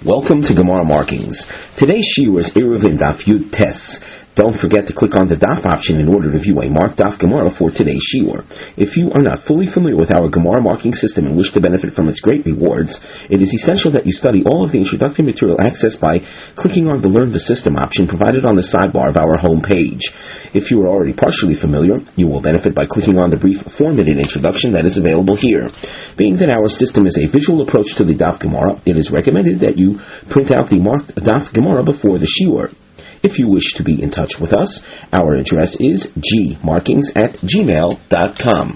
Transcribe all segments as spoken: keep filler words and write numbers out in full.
Welcome to Gemara Markings. Today's shiur is Eruv in Daf Yud Tes. Don't forget to click on the Daf option in order to view a marked Daf Gemara for today's shiur. If you are not fully familiar with our Gemara marking system and wish to benefit from its great rewards, it is essential that you study all of the introductory material accessed by clicking on the Learn the System option provided on the sidebar of our home page. If you are already partially familiar, you will benefit by clicking on the brief formatted introduction that is available here. Being that our system is a visual approach to the Daf Gemara, it is recommended that you print out the marked Daf Gemara before the shiur. If you wish to be in touch with us, our address is g markings at gmail dot com.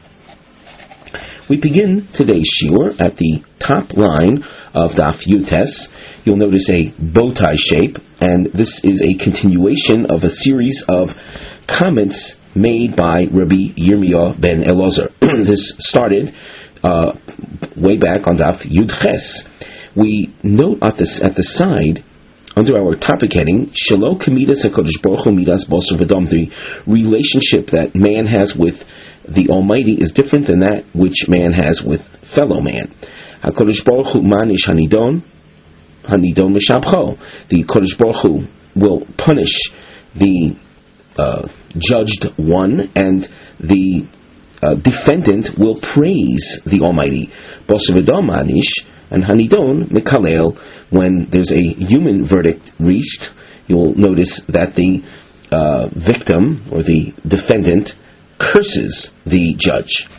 We begin today's shiur at the top line of Daf Yud Tes. You'll notice a bow tie shape, and this is a continuation of a series of comments made by Rabbi Yirmiyah ben Elazar. This started uh, way back on Daf Yud Ches. We note at the, at the side, under our topic heading, Shelo Kamidas HaKadosh Baruch Hu Midas Basar V'Dam, the relationship that man has with the Almighty is different than that which man has with fellow man. HaKadosh Baruch Hu Manish Hanidon, Hanidon L'Shabcho. The Kadosh Baruch Hu will punish the uh, judged one, and the uh, defendant will praise the Almighty. Basar V'Dam Manish, and Hanidon Mekalel. When there's a human verdict reached, you'll notice that the uh, victim or the defendant curses the judge.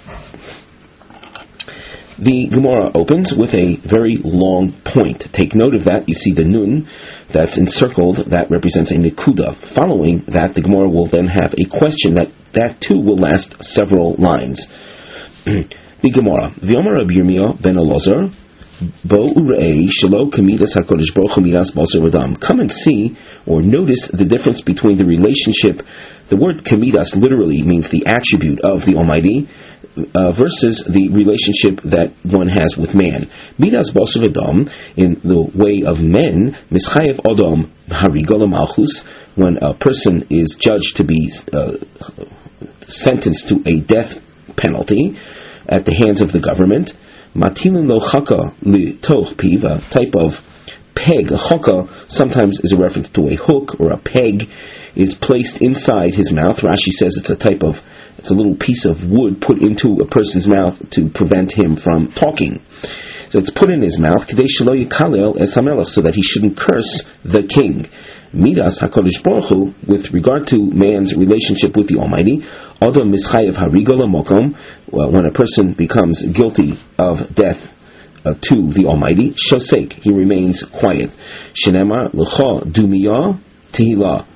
The Gemara opens with a very long point. Take note of that. You see the nun that's encircled, that represents a nikuda. Following that, the Gemara will then have a question that, that too will last several lines. The Gemara, V'yomer Rabbi Yirmiyah ben Elazar, Bo urei shelo kamidas HaKadosh Baruch Hu midas basar v'dam. Come and see, or notice the difference between the relationship. The word kamidas literally means the attribute of the Almighty, uh, versus the relationship that one has with man. Midas basar v'dam, in the way of men, mischayev odom harigo l'malchus, when a person is judged to be uh, sentenced to a death penalty at the hands of the government. Matilin lo chaka li toch piva, type of peg. A chaka sometimes is a reference to a hook, or a peg is placed inside his mouth. Rashi says it's a type of, it's a little piece of wood put into a person's mouth to prevent him from talking. So it's put in his mouth, k'dei shelo yikalel es hamelech, so that he shouldn't curse the king. Midas HaKadosh Baruch Hu, with regard to man's relationship with the Almighty, Adam mischayev harigo l'mokom, when a person becomes guilty of death uh, to the Almighty, shosek, he remains quiet. Shenemar l'cha dumiyah tehillah.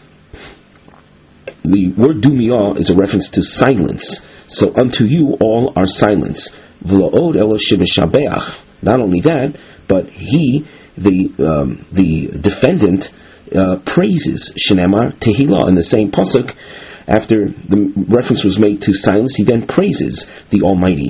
The word dumiyah is a reference to silence. So unto you all are silence. V'lo'od elo shebeshabeach. Not only that, but he, the um, the defendant, Uh, praises Shenemar Tehillah in the same pasuk. After the reference was made to silence, he then praises the Almighty.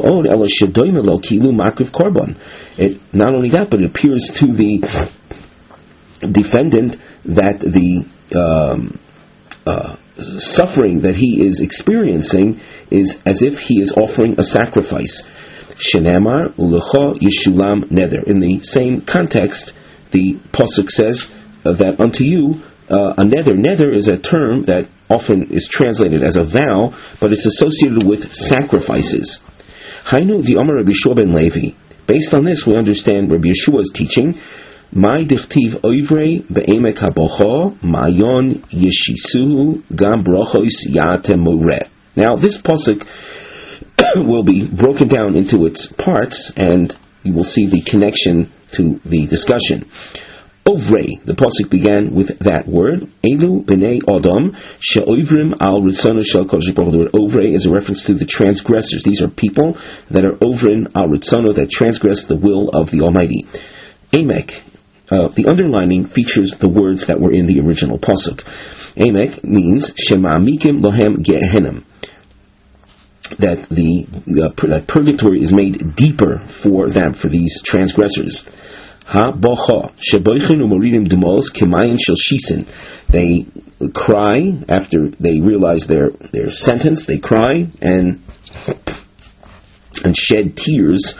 It not only that, but it appears to the defendant that the um, uh, suffering that he is experiencing is as if he is offering a sacrifice. Shenemar Ulecha Yeshulam Neder. In the same context, the pasuk says Uh, that unto you, uh, a nether. Nether is a term that often is translated as a vow, but it's associated with sacrifices. Hainu di Amar Rabbi Yeshua ben Levi. Based on this, we understand Rabbi Yeshua's teaching. Mai dichtiv oivrei be'emek habocho mayon yeshisuhu gam brochos yatem moreh. Now, this pasuk will be broken down into its parts, and you will see the connection to the discussion. Ovrei, the pasuk began with that word. Elu b'nei Adam she'oivrim al ritzono shel Kadosh Baruch Hu. The word ovrei is a reference to the transgressors. These are people that are ovrin al ritzono, that transgress the will of the Almighty. Emek, uh, the underlining features the words that were in the original pasuk. Emek means shema'amikim lohem gehenim, that the uh, that purgatory is made deeper for them, for these transgressors. Ha bocha sheboichin umoridim dumos kemayin shel shisin. They cry after they realize their their sentence. They cry and and shed tears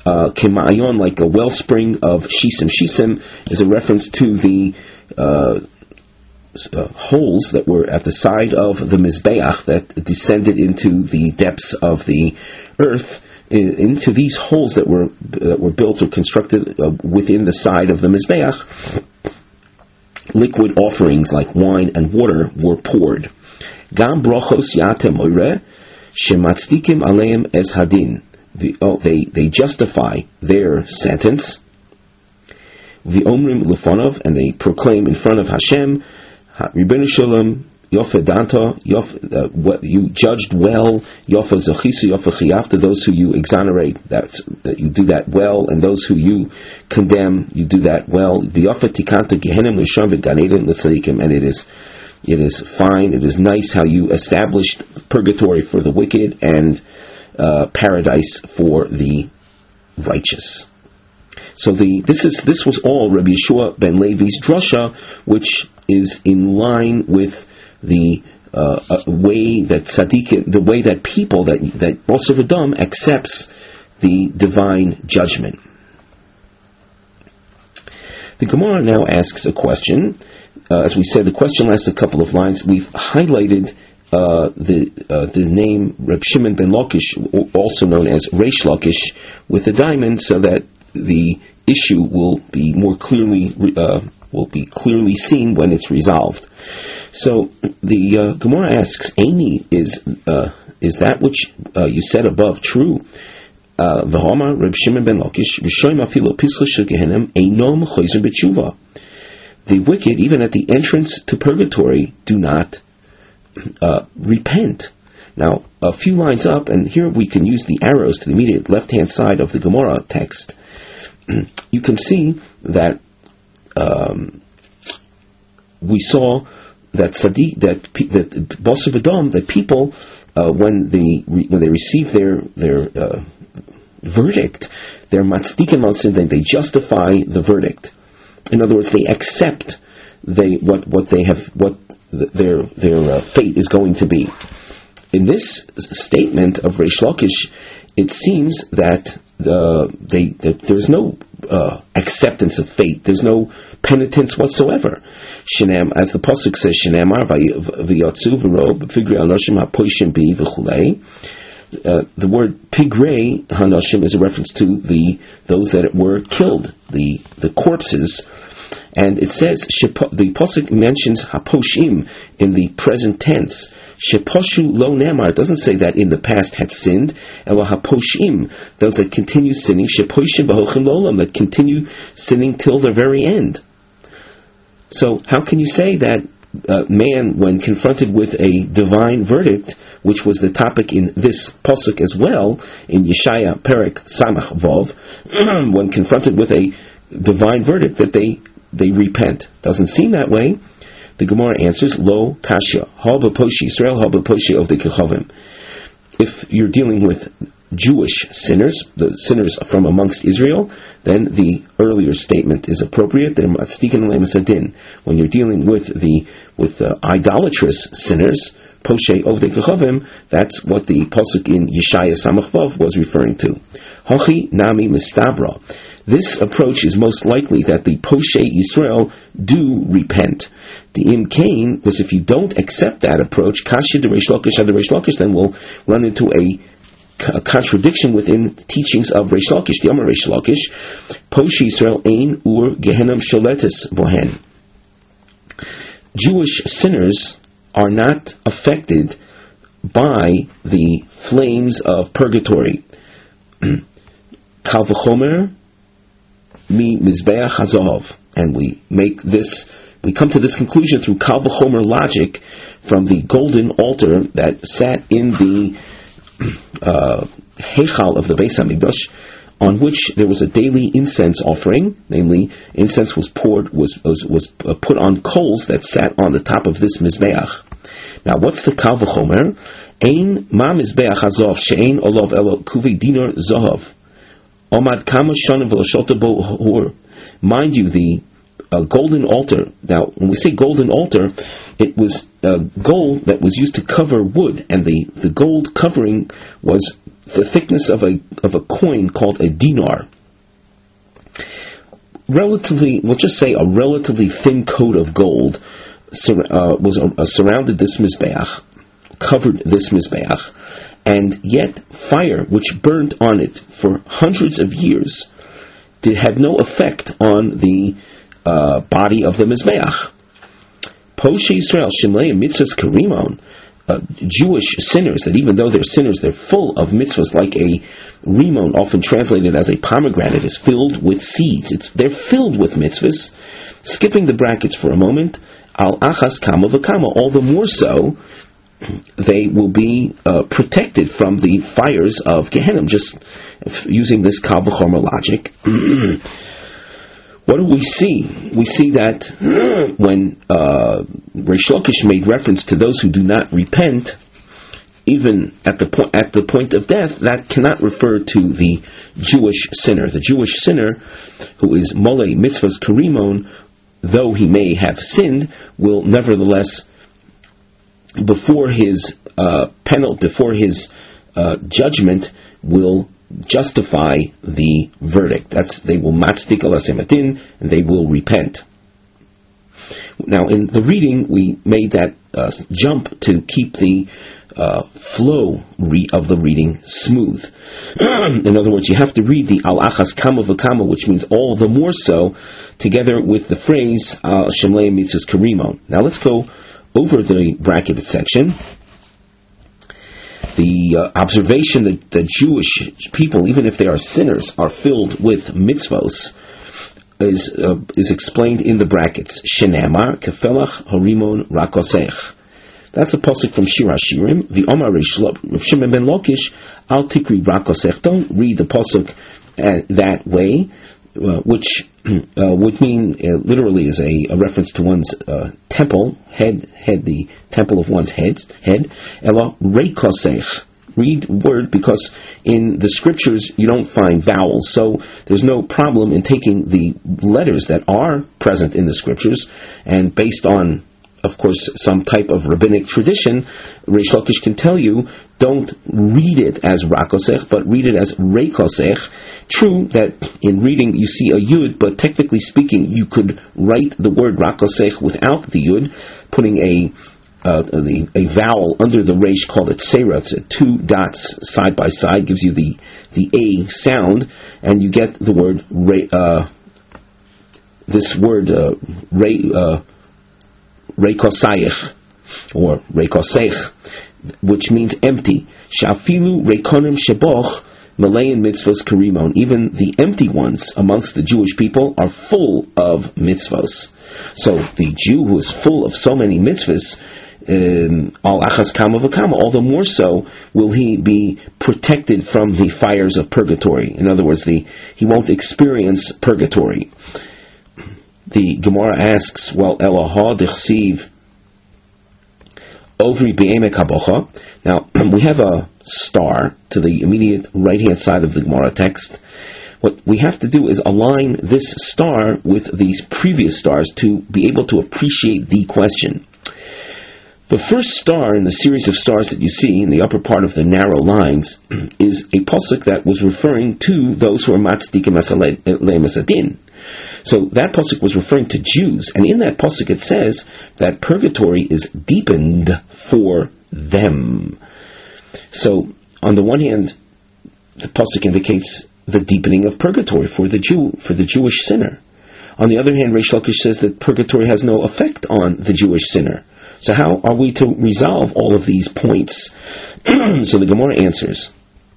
uh, Kema'ayon, like a wellspring of Shisim. Shisim is a reference to the uh, uh, holes that were at the side of the Mizbeach that descended into the depths of the earth, into these holes that were that were built or constructed uh, within the side of the Mizbeach. Liquid offerings like wine and water were poured. Gam brochos yatem oire shematzdikim aleim es hadin. They they justify their sentence. V'omrim lefonov, and they proclaim in front of Hashem, Ribbeinu Shalom, Yofa Danta, Yof, what you judged well, Yofa Zachisu, Yofa Chiyafta, those who you exonerate, that's, that you do that well, and those who you condemn, you do that well. V'yofa Tikanta Gehenim L'sham V'Gan Eden L'Tzadikim, and it is, it is fine, it is nice how you established purgatory for the wicked and uh, paradise for the righteous. So the this is this was all Rabbi Yeshua ben Levi's drasha, which is in line with the uh, uh, way that tzaddikim, the way that people that that Bosser Adam accepts the divine judgment. The Gemara now asks a question. Uh, as we said, the question lasts a couple of lines. We've highlighted uh, the uh, the name Reb Shimon ben Lakish, also known as Reish Lakish, with a diamond, so that the issue will be more clearly uh, will be clearly seen when it's resolved. So the uh, Gemara asks, "Aini, is uh, is that which uh, you said above true?" V'hama Reb Shimon ben Lakish v'shoym afilo pischa shel Gehenim einom choyzer b'tshuva. The wicked, even at the entrance to purgatory, do not uh, repent. Now, a few lines up, and here we can use the arrows to the immediate left-hand side of the Gemara text. You can see that um, we saw that Sadiq, that that Bosser V'Dam, that people uh, when the when they receive their their uh, verdict, their matzdikim al sin, they justify the verdict. In other words, they accept they what what they have what their their uh, fate is going to be. In this statement of Reish Lakish, it seems that uh, they that there's no uh, acceptance of fate. There's no penitence whatsoever. Shinam, as the pasuk says, Shinamar v'yatzu v'rob figre anoshim hapoishim bi v'chulei. The word pigrei hanoshim is a reference to the those that were killed, the the corpses. And it says, the pasuk mentions haposhim in the present tense. Sheposhu lo nemar, it doesn't say that in the past had sinned. Ela haposhim, those that continue sinning. Sheposhim b'hochim lolam, that continue sinning till the very end. So how can you say that uh, man, when confronted with a divine verdict, which was the topic in this pasuk as well, in Yeshaya Perek Samach Vov, when confronted with a divine verdict, that they they repent? Doesn't seem that way. The Gemara answers, Lo Kashya, Ha b'poshi Israel, Ha b'poshi of the Kechavim. If you're dealing with Jewish sinners, the sinners from amongst Israel, then the earlier statement is appropriate. When you're dealing with the with the idolatrous sinners, Poshe of the Kechavim, that's what the pasuk in Yeshaya Samach Vav was referring to. Hochi nami mistabra. This approach is most likely that the Poshe Yisrael do repent. The Im Kain, because if you don't accept that approach, Kashi de Reish Lakish de Reish Lakish, then we'll run into a, a contradiction within the teachings of Reish Lakish. The Amar Reish Lakish, Poshe Yisrael ein ur Gehenim sholetes bohen. Jewish sinners are not affected by the flames of purgatory. Kal v'chomer mi mizbeach hazahav, and we make this, we come to this conclusion through kal v'chomer logic from the golden altar that sat in the uh, heichal of the Beis Hamikdash, on which there was a daily incense offering. Namely, incense was poured, was was, was uh, put on coals that sat on the top of this mizbeach. Now, what's the kal v'chomer? Ein ma mizbeach hazahav she'ein olav elo kuvei dinar zahav. Omad kama shanim v'lasholta bo hor. Mind you, the uh, golden altar. Now, when we say golden altar, it was uh, gold that was used to cover wood, and the, the gold covering was the thickness of a of a coin called a dinar. Relatively, we'll just say a relatively thin coat of gold uh, was uh, surrounded this mizbeach, covered this mizbeach, and yet fire which burned on it for hundreds of years did have no effect on the uh, body of the mizbeach. Poshe Yisrael Shemlei Mitzvahs Karimon, uh, Jewish sinners, that even though they're sinners, they're full of mitzvahs, like a rimon, often translated as a pomegranate, is filled with seeds. It's, they're filled with mitzvahs. Skipping the brackets for a moment, al achas kama v'kama, all the more so, they will be uh, protected from the fires of Gehenna, just using this Kal V'chomer logic. What do we see? We see that when uh, Reish Lakish made reference to those who do not repent, even at the point at the point of death, that cannot refer to the Jewish sinner. The Jewish sinner, who is Molei Mitzvahs Karimon, though he may have sinned, will nevertheless, before his uh, penalty, before his uh, judgment, will justify the verdict. That's, they will matzdik al asematin, and they will repent. Now, in the reading, we made that uh, jump to keep the uh, flow re- of the reading smooth. In other words, you have to read the al achas kama v'kama, which means all the more so, together with the phrase al shemlei mitzvahs karimon. Now, let's go over the bracketed section. The uh, observation that the Jewish people, even if they are sinners, are filled with mitzvos, is uh, is explained in the brackets. Shenamar kefelach harimon rakosech. That's a pasuk from Shir Hashirim. The Omar Rav Shimon ben Lakish, al tikri rakosech. Don't read the pasuk uh, that way, uh, which uh, would mean uh, literally is a, a reference to one's uh, temple head, head the temple of one's head. Head. Ela reikosech. Read word, because in the scriptures you don't find vowels, so there's no problem in taking the letters that are present in the scriptures, and based on, of course, some type of rabbinic tradition, Reish Lakish can tell you, don't read it as rakosech, but read it as reikosech. True that in reading you see a yud, but technically speaking, you could write the word rakosech without the yud, putting a uh, the, a vowel under the resh, called it seira. It's two dots side by side, gives you the the a sound, and you get the word re, uh, this word uh, re, uh, reikosayich or reikosech, which means empty. Shafilu reikonim sheboch Malayan mitzvos karimon. Even the empty ones amongst the Jewish people are full of mitzvos. So the Jew who is full of so many mitzvos, al achas kama v'kama, all the more so will he be protected from the fires of purgatory. In other words, the he won't experience purgatory. The Gemara asks, well, Eloha dichsiv ovri be'emek habocha. Now, we have a star to the immediate right-hand side of the Gemara text. What we have to do is align this star with these previous stars to be able to appreciate the question. The first star in the series of stars that you see in the upper part of the narrow lines is a pasuk that was referring to those who are matzdikim le'emesadin. So that pasuk was referring to Jews, and in that pasuk it says that purgatory is deepened for them. So, on the one hand, the pasuk indicates the deepening of purgatory for the Jew, for the Jewish sinner. On the other hand, Reish Lakish says that purgatory has no effect on the Jewish sinner. So how are we to resolve all of these points? So the Gemara answers,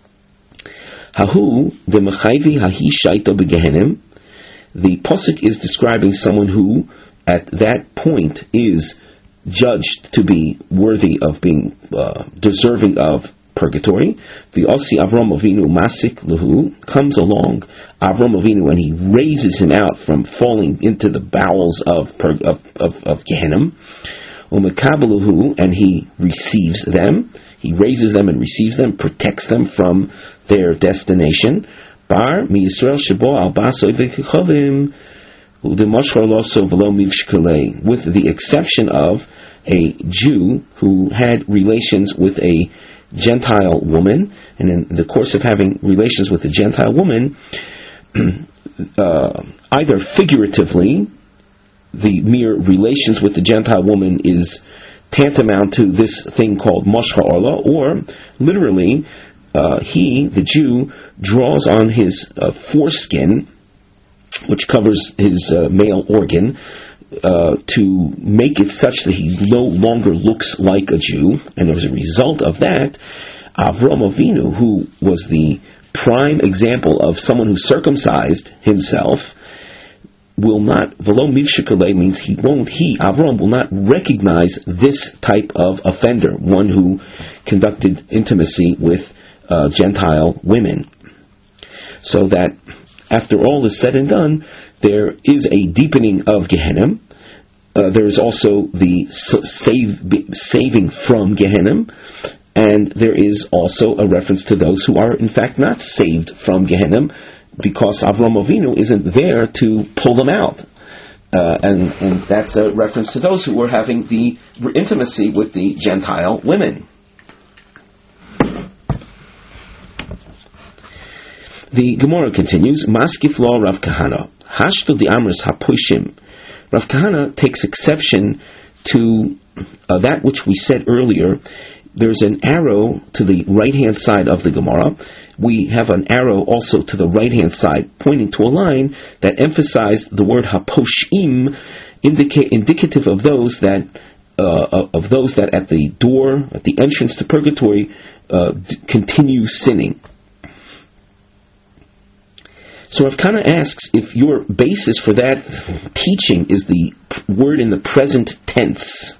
Hahu de mechayvi hahi shaito begehenim. The pasuk is describing someone who, at that point, is judged to be worthy of being uh, deserving of purgatory. The Osi Avram Avinu Masik Luhu comes along, Avram Avinu, and he raises him out from falling into the bowels of pur- of, of, of Gehenna. Umekabeluhu, and he receives them. He raises them and receives them, protects them from their destination. Bar mi Yisrael shebo al basoy v'kichovim with the exception of a Jew who had relations with a Gentile woman, and in the course of having relations with a Gentile woman, uh, either figuratively, the mere relations with the Gentile woman is tantamount to this thing called Moshcha Orla, or literally, uh, he, the Jew, draws on his uh, foreskin, which covers his uh, male organ, uh, to make it such that he no longer looks like a Jew, and as a result of that, Avram Avinu, who was the prime example of someone who circumcised himself, will not, velo mivshikale means he won't, he, Avram, will not recognize this type of offender, one who conducted intimacy with uh, Gentile women. So that after all is said and done, there is a deepening of Gehenna. Uh, there is also the save, saving from Gehenna, and there is also a reference to those who are in fact not saved from Gehenna, because Avram Avinu isn't there to pull them out. Uh, and, and that's a reference to those who were having the intimacy with the Gentile women. The Gemara continues, Maskif law Rav Kahana, Hashto di Amris HaPoshim. Rav Kahana takes exception to uh, that which we said earlier. There's an arrow to the right-hand side of the Gemara. We have an arrow also to the right-hand side pointing to a line that emphasized the word haposhim, indica- indicative of those that uh, of those that at the door, at the entrance to purgatory, uh, d- continue sinning. So Rav Kahana asks if your basis for that teaching is the p- word in the present tense.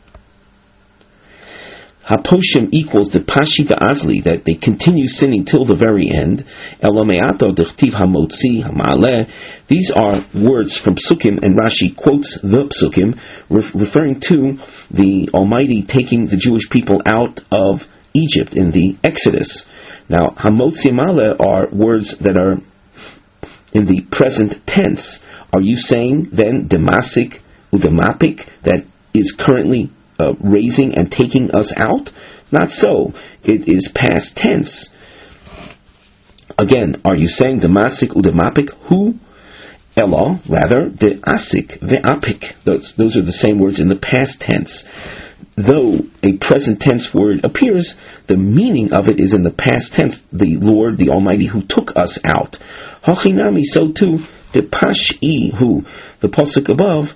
Haposhim equals the Pashita Azli, that they continue sinning till the very end. Elameato dechtiv hamotzi hamaleh. These are words from Psukim, and Rashi quotes the Psukim, re- referring to the Almighty taking the Jewish people out of Egypt in the Exodus. Now, hamotzi hamaleh are words that are in the present tense. Are you saying then demasik udemapik, that is currently Uh, raising and taking us out? Not so. It is past tense. Again, are you saying the masik udemapik? Who? Elo, rather, the asik, the apik. Those, those are the same words in the past tense. Though a present tense word appears, the meaning of it is in the past tense. The Lord, the Almighty, who took us out. Hachinami, so too, the pashi, who, the pasuk above,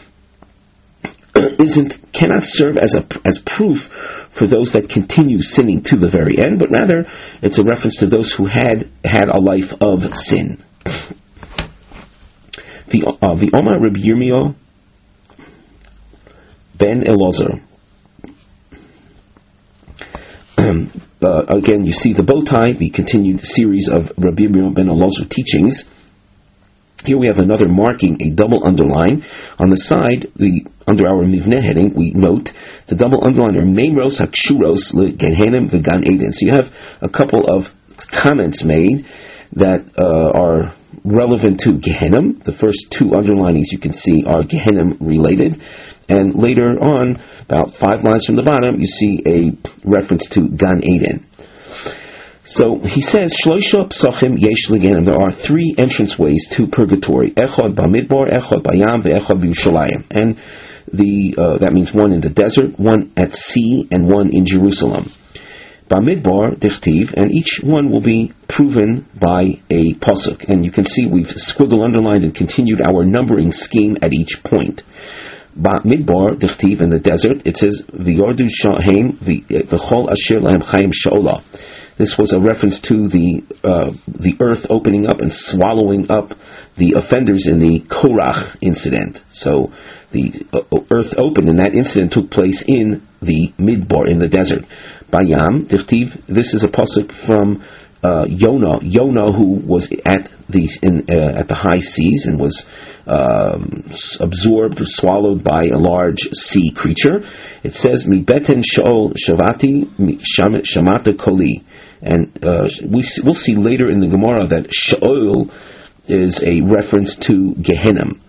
isn't cannot serve as a as proof for those that continue sinning to the very end, but rather it's a reference to those who had had a life of sin. The uh, the Omar Rabbi Yirmiyah ben Elazar. Um, uh, again, you see the bow tie, the continued series of Rabbi Yirmiyah ben Elazar teachings. Here we have another marking, a double underline. On the side, the under our Mivneh heading, we note the double underline are Meimros Hakshuros LeGehenim V'Gan Eden. So you have a couple of comments made that uh, are relevant to Gehenim. The first two underlinings you can see are Gehenim related. And later on, about five lines from the bottom, you see a reference to Gan Eden. So he says, Shloisha Psachim Yesh Legenim. There are three entranceways to purgatory: Echad Bamidbar, Echad Bayam, Ve'echad B'Yushalayim. And the uh, that means one in the desert, one at sea, and one in Jerusalem. Bamidbar Dichtiv, and each one will be proven by a pasuk. And you can see we've squiggle underlined and continued our numbering scheme at each point. Bamidbar Dichtiv, in the desert, it says V'yordu Shahem V'chol Asher Lahem Chaim Sha'olah. This was a reference to the uh, the earth opening up and swallowing up the offenders in the Korach incident. So the uh, earth opened, and that incident took place in the Midbar, in the desert. Bayam Dichtiv. This is a pasuk from uh, Yonah. Yonah, who was at the in, uh, at the high seas and was um, absorbed or swallowed by a large sea creature. It says Mi beten Shaol Shavati Shamata Koli. And uh, we, we'll see later in the Gemara that Sheol is a reference to Gehenna.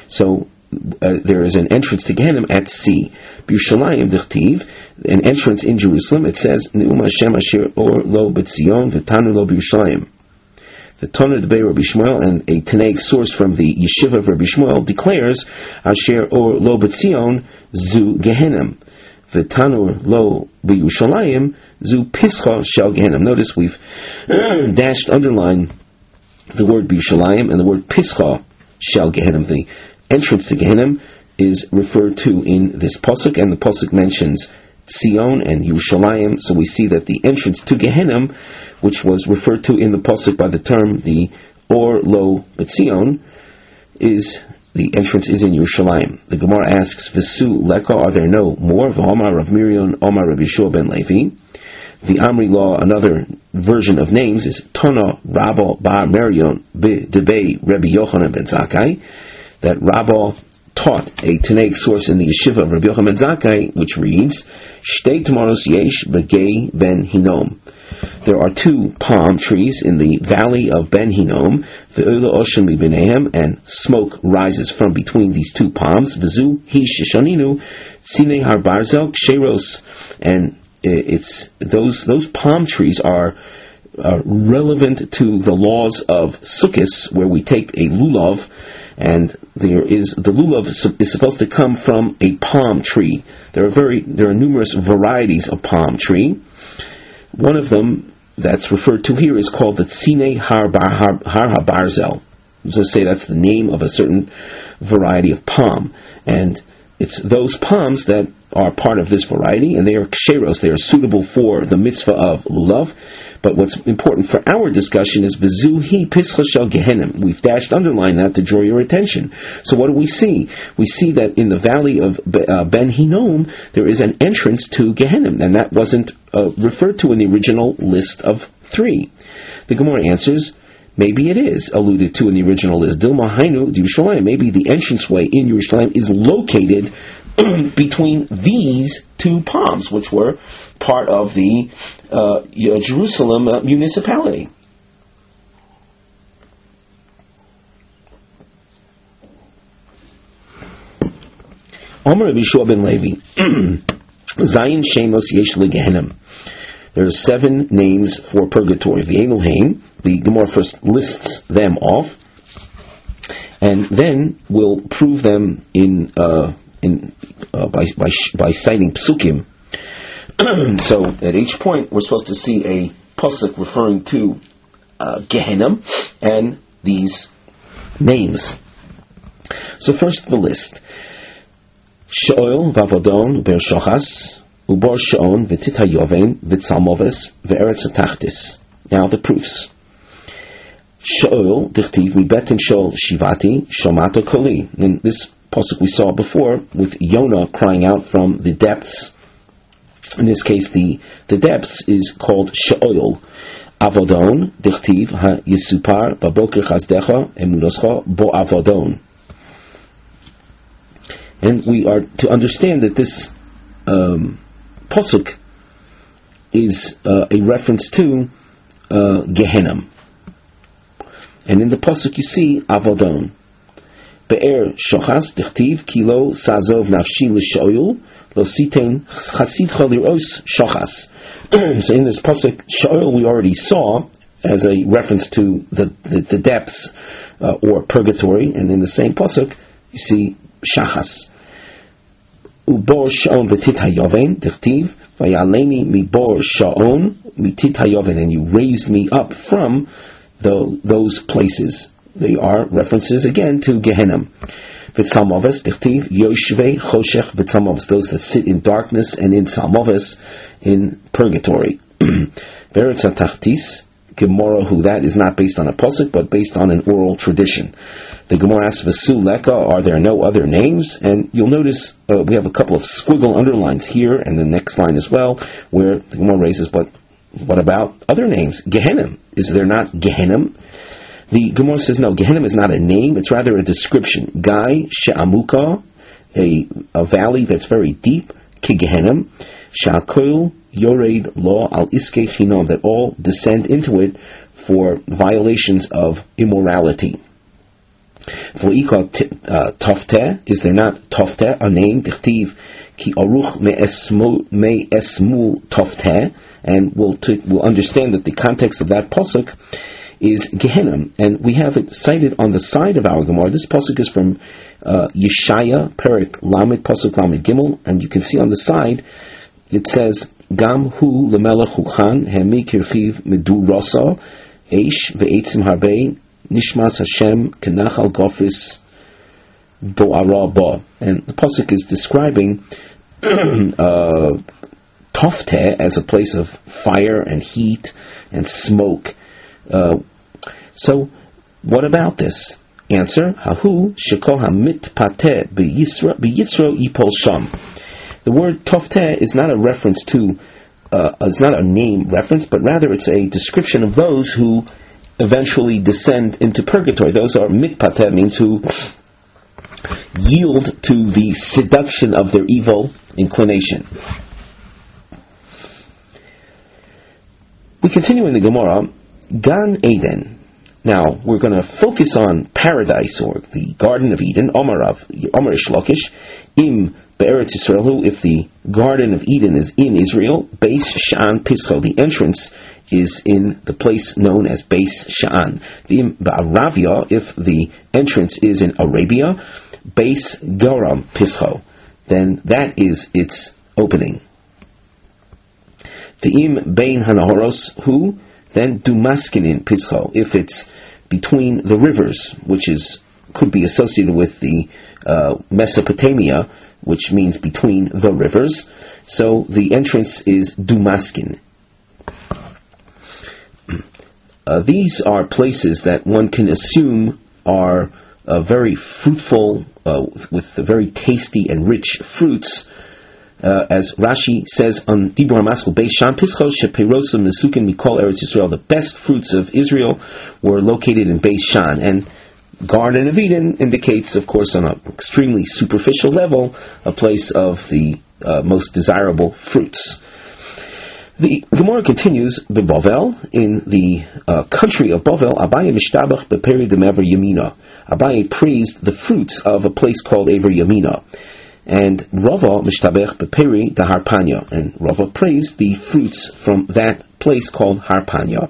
So uh, there is an entrance to Gehenna at sea. B'Yerushalayim d'chtiv, an entrance in Jerusalem. It says Ne'um Hashem asher or lo b'Tzion v'tanu lo b'Yerushalayim. The Tana Debei Rabbi Shmuel, and a Tanaic source from the Yeshiva of Rabbi Shmuel, declares Asher or lo b'Tzion zu Gehenna. The Tanur lo b'Yerushalayim zu pischa shel Gehenna. Notice we've dashed, underlined the word b'Yerushalayim and the word pischa shel Gehenna. The entrance to Gehenna is referred to in this pasuk, and the pasuk mentions Tzion and Yerushalayim. So we see that the entrance to Gehenna, which was referred to in the pasuk by the term the or lo b'Tzion, is the entrance is in Yerushalayim. The Gemara asks, V'su leka, are there no more? V'omar Rav Mirion, Omar Rabbi Yeshua ben Levi. The Amri law, another version of names, is Tana Rabba Bar Mirion Debei Rabbi Yochanan ben Zakkai. That Rabba taught a Tanaic source in the Yeshiva of Rabbi Yochanan ben Zakkai, which reads, Shtei Tamaros Yesh Begei Ben Hinom. There are two palm trees in the valley of Ben Hinnom, Ve'ula Oshem Mibinehem, and smoke rises from between these two palms, V'zu Hi Shishoninu, Tzine Har Barzel, Ksheros, and it's those those palm trees are uh, relevant to the laws of Sukkos, where we take a lulav, and there is the lulav is supposed to come from a palm tree. There are very there are numerous varieties of palm tree. One of them that's referred to here is called the Tzine Har HaBarzel. Let's say that's the name of a certain variety of palm, and it's those palms that are part of this variety, and they are ksheros. They are suitable for the mitzvah of lulav. But what's important for our discussion is V'zuhi Pischa Shel Gehenna. We've dashed underline that to draw your attention. So what do we see? We see that in the valley of Ben Hinnom there is an entrance to Gehenna, and that wasn't uh, referred to in the original list of three. The Gemara answers, maybe it is alluded to in the original list. Dilma Hainu Yerushalayim. Maybe the entranceway in Yerushalayim is located between these two palms, which were part of the uh, Jerusalem uh, municipality. Omer Rabbi Yeshua ben Levi, Zayin Shemos Yesh LeGehenna. There are seven names for purgatory. The Elohim, the Gemara first lists them off, and then we'll prove them in uh, in uh, by by by citing psukim. So at each point we're supposed to see a pasuk referring to uh, Gehenna and these names. So first the list: Sheol v'Avodon ber Shochas uBor Sheon v'Tit HaYoven v'Tzalmoves v'Eretz HaTachtis. Now the proofs. Sheol dichtiv mibetin Sheol Shivati Shomato Koli. In this pasuk we saw before with Yonah crying out from the depths. In this case, the, the depths is called Sheol. Avodon dichtiv ha Yisupar baboker chazdecha emunoscha bo Avodon. And we are to understand that this um, pasuk is uh, a reference to uh, Gehenna. And in the pasuk you see Avodon. Be'er shochas dichtiv kilo sazov nafshi l'shoyul lo sitein chasidcha liros shochas. So in this pasuk, shoyul we already saw as a reference to the the, the depths uh, or purgatory, and in the same pasuk you see shachas. Ubor shaon v'tit hayoven dichtiv vayaleni mibor shaon mitit hayoven, and you raised me up from the, those places. They are references again to Gehenna. V'tzalmoves dichtiv yoshvei choshech v'tzalmoves, those that sit in darkness and in tzalmoves, in purgatory. Ve'eretz HaTachtis Gemara, who that is not based on a pasuk but based on an oral tradition. The Gemara asks, V'su leka, are there no other names? And you'll notice uh, we have a couple of squiggle underlines here and the next line as well, where the Gemara raises, but what about other names? Gehenna, is there not Gehenna? The Gemara says no, Gehenna is not a name, it's rather a description. Gai she'amuka, a, a valley that's very deep, ki Gehenna, she'akol yored lo al iskei chinom, that all descend into it for violations of immorality. V'ikal tofteh, is there not tofteh, a name? Dichtiv ki aruch me'esmul tofteh, and we'll, t- we'll understand that the context of that pasuk is Gehenna, and we have it cited on the side of our Gemara. This pasuk is from uh, Yeshaya, Perik Lamed, pasuk Lamed Gimel, and you can see on the side it says Gam hu lemelech huchan hemi kirchiv medu rasa eish ve'etzim harbein nishmas Hashem kenachal gofris bo'ara ba, and the pasuk is describing uh, Tofteh as a place of fire and heat and smoke. Uh, so, what about this? Answer: Hahu shekol hamit pateh b'yitzro yipol sham. The word tofteh is not a reference to, uh, it's not a name reference, but rather it's a description of those who eventually descend into purgatory. Those are mit pateh, means who yield to the seduction of their evil inclination. We continue in the Gemara. Gan Eden. Now we're going to focus on paradise, or the Garden of Eden. Omarav, Omarish Lakish, Im Be'eretz Yisrael. If the Garden of Eden is in Israel, Beis Sha'an Pischo, the entrance is in the place known as Beis Sha'an. Im Ba'aravia, if the entrance is in Arabia, Beis Garam Pischo, then that is its opening. V'im Bein Hanahoros, who then Dumaskinin Pischo, if it's between the rivers, which is could be associated with the uh, Mesopotamia, which means between the rivers. So the entrance is Dumaskin. Uh, these are places that one can assume are uh, very fruitful, uh, with very tasty and rich fruits. Uh, as Rashi says on Dibur HaMaskil, Beis Sham Pischo shePeirosa Mesukin Mikol Eretz Yisrael, the best fruits of Israel were located in Beis Shan. And Garden of Eden indicates, of course, on an extremely superficial level, a place of the uh, most desirable fruits. The Gemara continues, B'Bavel, in the uh, country of Bavel, Abaye Mishtabach B'Peri Demever Yamina. Abaye praised the fruits of a place called Ever Yamina. And Rava Mishtabech B'Peri da Harpanya, and Rava praised the fruits from that place called Harpanya.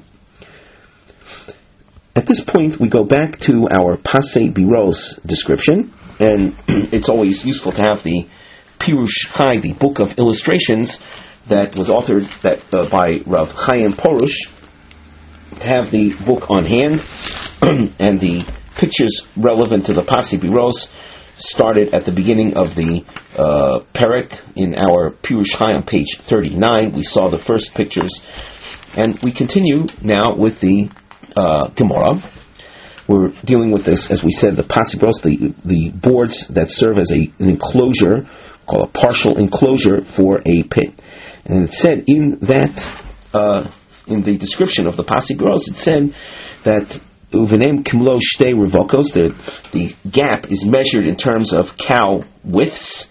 At this point, we go back to our Pasei Biros description, and it's always useful to have the Pirush Chai, the book of illustrations that was authored that uh, by Rav Chaim Porush, to have the book on hand, and the pictures relevant to the Pasei Biros started at the beginning of the uh, Perek in our Pirush Chai on page thirty-nine. We saw the first pictures, and we continue now with the uh, Gemara. We're dealing with this, as we said, the Pasei Biros, the the boards that serve as a, an enclosure, called a partial enclosure for a pit. And it said in that, uh, in the description of the Pasei Biros, it said that Uvenem Kimlo Shtei Revokos, the the gap is measured in terms of cow widths,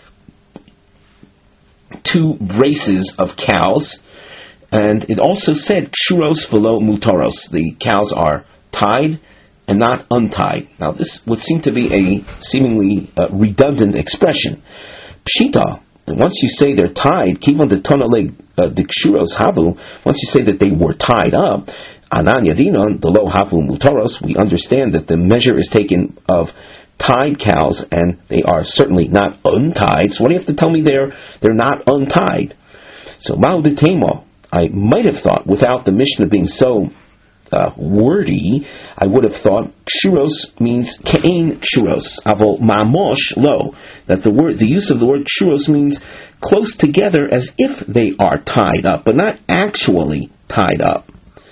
two braces of cows, and it also said Kshuros Velo Mutaros, the cows are tied and not untied. Now this would seem to be a seemingly uh, redundant expression. Pshita, once you say they're tied, Kivon de Tonaleg de Kshuros Havu, once you say that they were tied up, Anan Yadinon, the lo hafu mutaros, we understand that the measure is taken of tied cows, and they are certainly not untied. So what do you have to tell me they're they're not untied? So Ma'u de Tema, I might have thought, without the Mishnah being so uh, wordy, I would have thought kshuros means ke'ein kshuros, avol ma'amosh lo, that the word, the use of the word kshuros means close together as if they are tied up, but not actually tied up.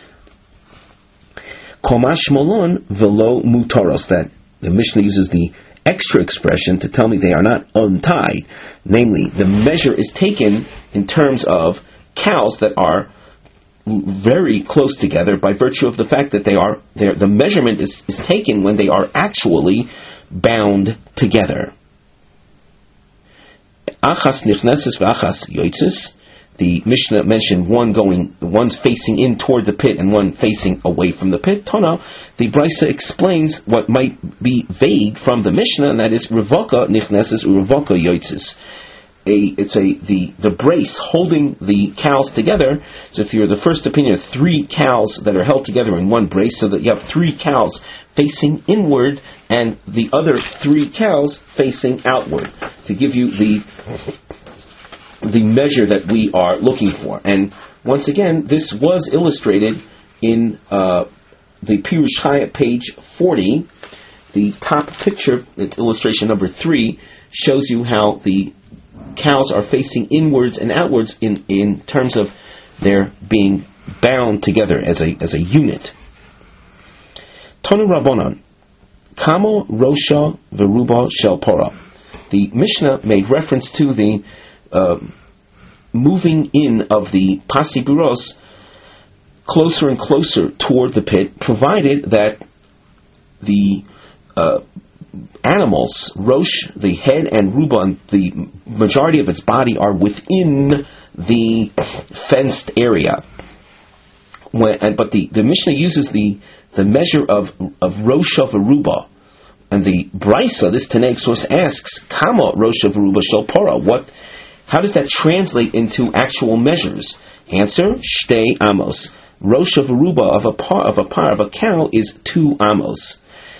Komash molon velo mutaros, that the Mishnah uses the extra expression to tell me they are not untied. Namely, the measure is taken in terms of cows that are very close together by virtue of the fact that they are, the measurement is, is taken when they are actually bound together. Achas nichneses v'achas yoitzes, the Mishnah mentioned one going, one's facing in toward the pit and one facing away from the pit. Tana, the Brisa explains what might be vague from the Mishnah, and that is Revaka Nichneses Revaka Yotzes. A, it's a the, the brace holding the cows together. So if you're the first opinion, three cows that are held together in one brace, so that you have three cows facing inward and the other three cows facing outward, to give you the the measure that we are looking for. And once again, this was illustrated in uh, the Pirush Chaya, page forty. The top picture, it's illustration number three, shows you how the cows are facing inwards and outwards in, in terms of their being bound together as a as a unit. Tanu Rabbanan, Kamo Rosha Veruba Shel Pora. The Mishnah made reference to the uh, moving in of the Pasiburos closer and closer toward the pit, provided that the uh, animals, Rosh, the head, and Ruba, the majority of its body, are within the fenced area. When, but the, the Mishnah uses the, the measure of, of Rosh of Aruba. And the Brisa, this Tanaic source, asks, Kama Rosh of Aruba Shel Pora. What, how does that translate into actual measures? Answer, Shtei Amos. Rosh of Aruba of a par, of a par, of a cow is two Amos.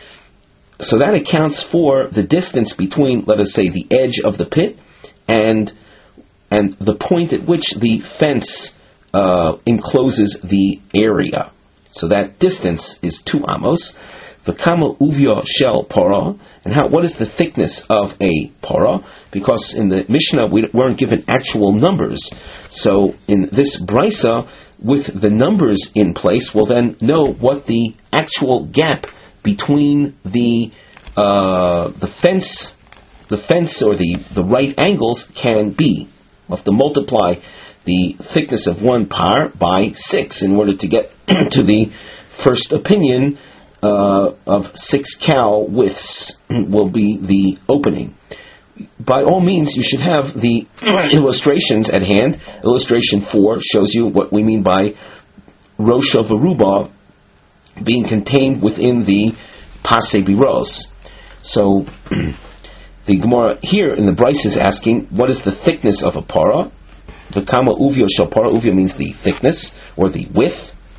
So that accounts for the distance between, let us say, the edge of the pit and and the point at which the fence uh, encloses the area. So that distance is two amos. The kama uvya shel para, and how? What is the thickness of a para? Because in the Mishnah we weren't given actual numbers. So in this brisa, with the numbers in place, we'll then know what the actual gap between the uh, the fence, the fence or the, the right angles can be. We'll have to multiply the thickness of one par by six in order to get to the first opinion uh, of six cow widths will be the opening. By all means, you should have the illustrations at hand. Illustration four shows you what we mean by Rosh of Aruba being contained within the Pasei Biros. So the Gemara here in the Bryce is asking, what is the thickness of a para? The Kama Uvyo Shel Para, Uvyo means the thickness or the width.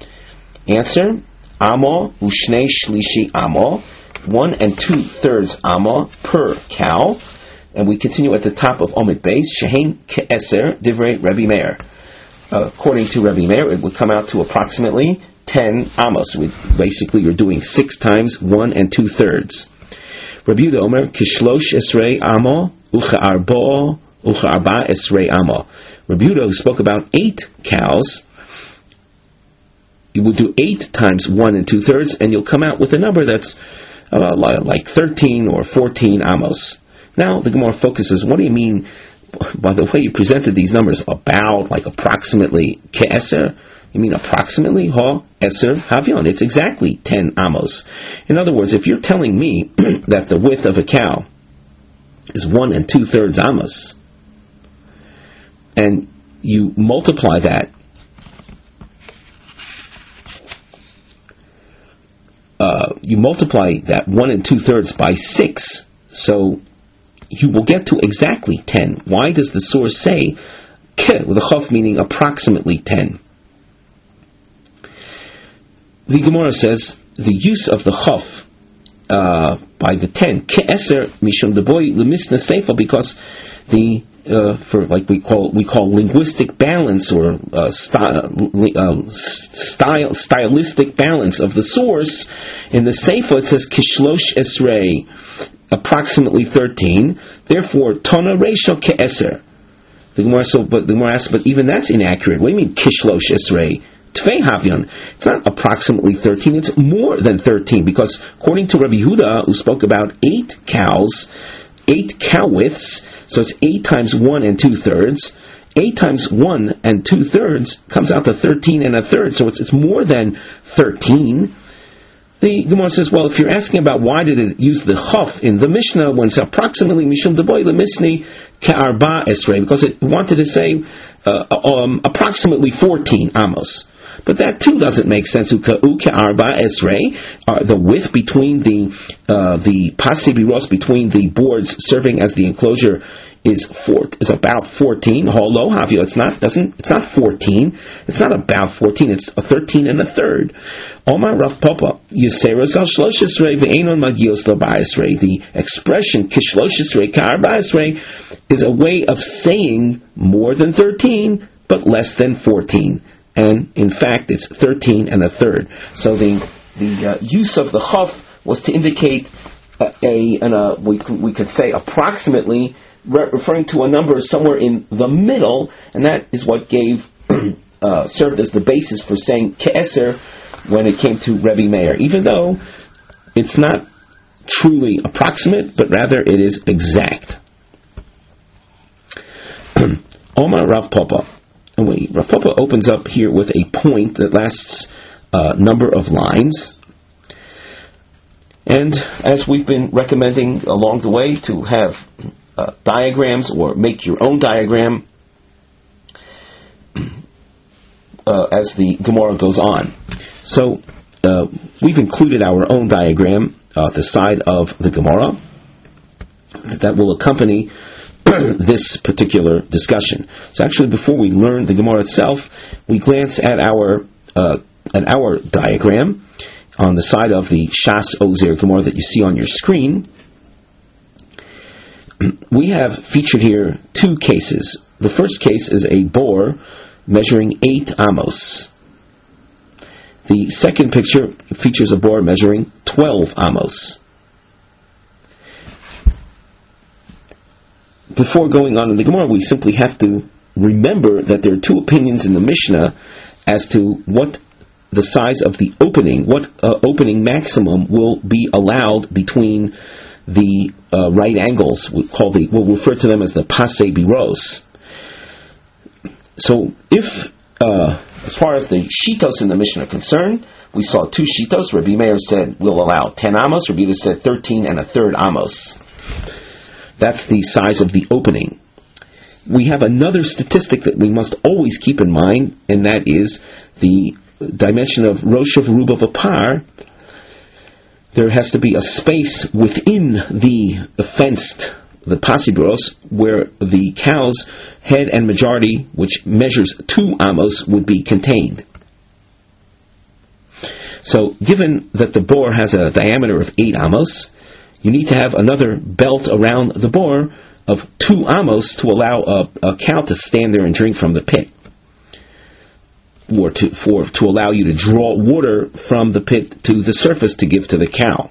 Answer, Amo Ushnei Shlishi Amo, one and two thirds Amo per cow. And we continue at the top of Omid Beis, Shehein Ke'eser Divrei Rebbe Meir. Uh, according to Rebbe Meir, it would come out to approximately ten amos. Basically, you're doing six times one and two thirds. Rabbi Yehuda Omer, Kishlosh Esrei Amo, Ucha Arbo, Ucha Arba Esrei Amo. Rabbi Yehuda spoke about eight cows. You will do eight times one and two thirds, and you'll come out with a number that's uh, like thirteen or fourteen amos. Now the Gemara focuses, what do you mean by the way you presented these numbers? About, like approximately Ke'eser? You mean approximately? Ha, Eser, Havion. It's exactly ten amos. In other words, if you're telling me that the width of a cow is one and two thirds amos, and you multiply that uh, you multiply that one and two thirds by six, so you will get to exactly ten. Why does the source say ke, with a chaf meaning approximately ten? The Gemara says the use of the chaf uh, by the ten, ke'eser mishum deboy lemisna seifa, because the uh, for like we call we call linguistic balance or uh, style, uh, style stylistic balance of the source. In the seifa it says kishlosh esrei, approximately thirteen. Therefore, tona reisha ke'eser. The Gemara so, but the Gemara asks, but even that's inaccurate. What do you mean kishlosh esrei? Tvei Havyon. It's not approximately thirteen, it's more than thirteen, because according to Rabbi Yehuda, who spoke about eight cows, eight cow widths, so it's eight times one and two thirds. Eight times one and two thirds comes out to thirteen and a third, so it's, it's more than thirteen. The Gemara says, well, if you're asking about why did it use the chaf in the Mishnah when it's approximately mishum deboy lemisni ke'arba esrei, because it wanted to say uh, um, approximately fourteen amos. But that too doesn't make sense. Arba esrei, uh, the width between the uh, the pasei biros, between the boards serving as the enclosure, is four is about fourteen. Holo havio, it's not doesn't it's not fourteen. It's not about fourteen. It's a thirteen and a third. Omar Rav Papa Yiseros al Shloshisrei ve'enon magios l'ba'esrei. The expression kishloshisrei ka'arba'esrei is a way of saying more than thirteen, but less than fourteen. And in fact, it's thirteen and a third. So the the uh, use of the chaf was to indicate a, a an, uh, we we could say approximately, re- referring to a number somewhere in the middle, and that is what gave uh, served as the basis for saying ke'eser when it came to Rebbe Meir, even though it's not truly approximate, but rather it is exact. Omar Rav Papa. Oh, wait, Rav Papa opens up here with a point that lasts a number of lines. And as we've been recommending along the way to have uh, diagrams or make your own diagram uh, as the Gemara goes on. So uh, we've included our own diagram uh, at the side of the Gemara that will accompany this particular discussion. So actually, before we learn the Gemara itself, we glance at our uh, at our diagram on the side of the Shas Ozer Gemara that you see on your screen. We have featured here two cases. The first case is a bore measuring eight amos. The second picture features a bore measuring twelve amos. Before going on in the Gemara, we simply have to remember that there are two opinions in the Mishnah as to what the size of the opening, what uh, opening maximum will be allowed between the uh, right angles. We call the, we'll refer to them as the pasei biros. So, if uh, as far as the shitos in the Mishnah are concerned, we saw two shitos. Rabbi Meir said we'll allow ten amos. Rabbi Yehuda said thirteen and a third amos. That's the size of the opening. We have another statistic that we must always keep in mind, and that is the dimension of Rosh of Rubav Apar. There has to be a space within the fenced, the pasei biros, where the cow's head and majority, which measures two amos, would be contained. So, given that the bore has a diameter of eight amos, you need to have another belt around the bore of two amos to allow a, a cow to stand there and drink from the pit, or to for to allow you to draw water from the pit to the surface to give to the cow.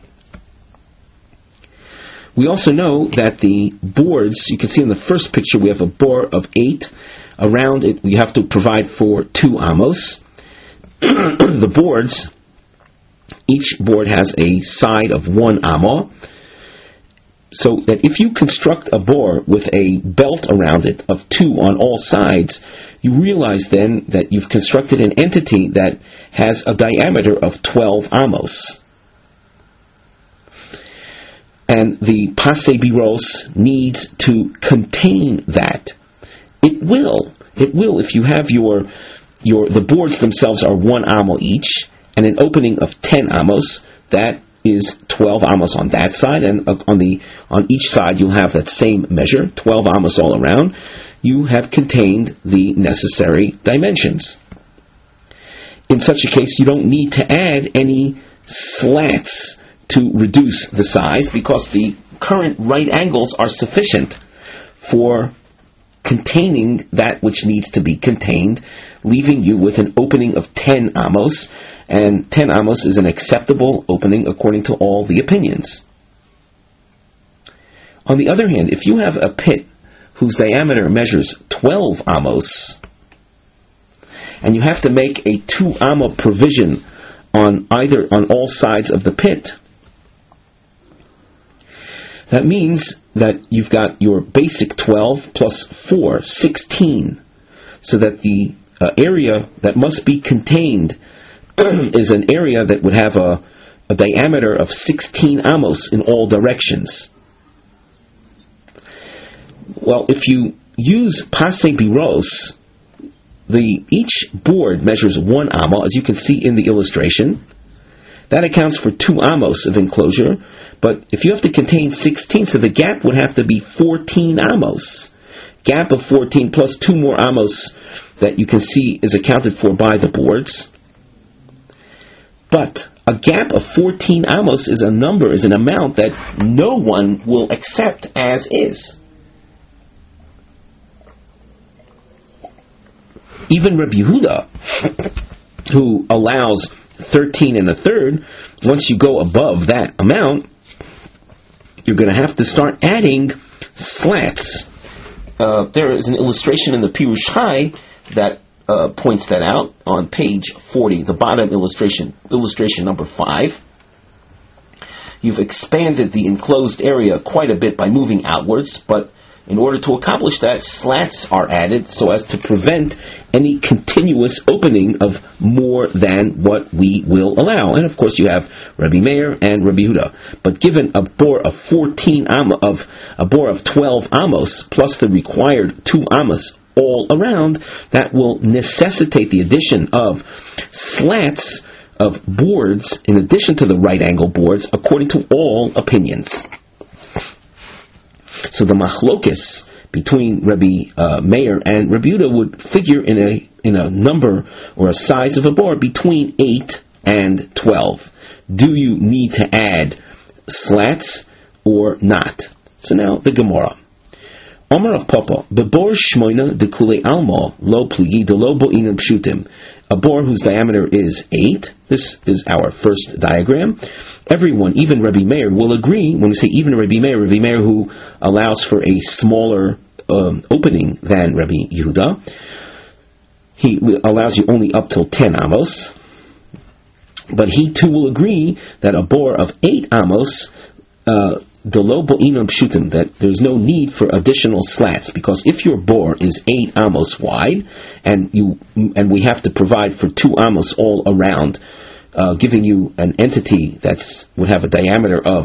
We also know that the boards, you can see in the first picture, we have a bore of eight. Around it, we have to provide for two amos. The boards, each board has a side of one amo. So that if you construct a bore with a belt around it of two on all sides, you realize then that you've constructed an entity that has a diameter of twelve amos. And the pasei biros needs to contain that. It will. It will if you have your your the boards themselves are one amo each, and an opening of ten amos, that is twelve amos on that side, and on the on each side you'll have that same measure, twelve amos all around. You have contained the necessary dimensions. In such a case, you don't need to add any slats to reduce the size, because the current right angles are sufficient for containing that which needs to be contained, leaving you with an opening of ten amos. And ten amos is an acceptable opening according to all the opinions. On the other hand, if you have a pit whose diameter measures twelve amos, and you have to make a two amo provision on either on all sides of the pit, that means that you've got your basic twelve plus four, sixteen, so that the uh, area that must be contained is an area that would have a, a diameter of sixteen amos in all directions. Well, if you use pasei biros, the each board measures one amma, as you can see in the illustration. That accounts for two amos of enclosure, but if you have to contain sixteen, so the gap would have to be fourteen amos. Gap of fourteen plus two more amos that you can see is accounted for by the boards. But a gap of fourteen amos is a number, is an amount that no one will accept as is. Even Rabbi Yehuda, who allows thirteen and a third, once you go above that amount, you're going to have to start adding slats. Uh, there is an illustration in the Pirush Chai that uh, points that out on page forty, the bottom illustration, illustration number five. You've expanded the enclosed area quite a bit by moving outwards, but in order to accomplish that, slats are added so as to prevent any continuous opening of more than what we will allow. And of course you have Rabbi Meir and Rabbi Yehuda. But given a bore of fourteen am- of a bore of twelve amos plus the required two amos all around, that will necessitate the addition of slats of boards in addition to the right angle boards according to all opinions. So the machlokes between Rabbi uh, Meir and Rabbi Yehuda would figure in a in a number or a size of a bore between eight and twelve. Do you need to add slats or not? So now the Gemara. Omar of Papa, bebor shmoina de kule alma lo pligi de lo bo'inam pshutim. A bore whose diameter is eight. This is our first diagram. Everyone, even Rabbi Meir, will agree. When we say even Rabbi Meir, Rabbi Meir who allows for a smaller um, opening than Rabbi Yehuda, he allows you only up till ten amos. But he too will agree that a bore of eight amos, uh, Delo bo'inam pshutim, that there's no need for additional slats, because if your bore is eight amos wide, and you and we have to provide for two amos all around, uh, giving you an entity that's would have a diameter of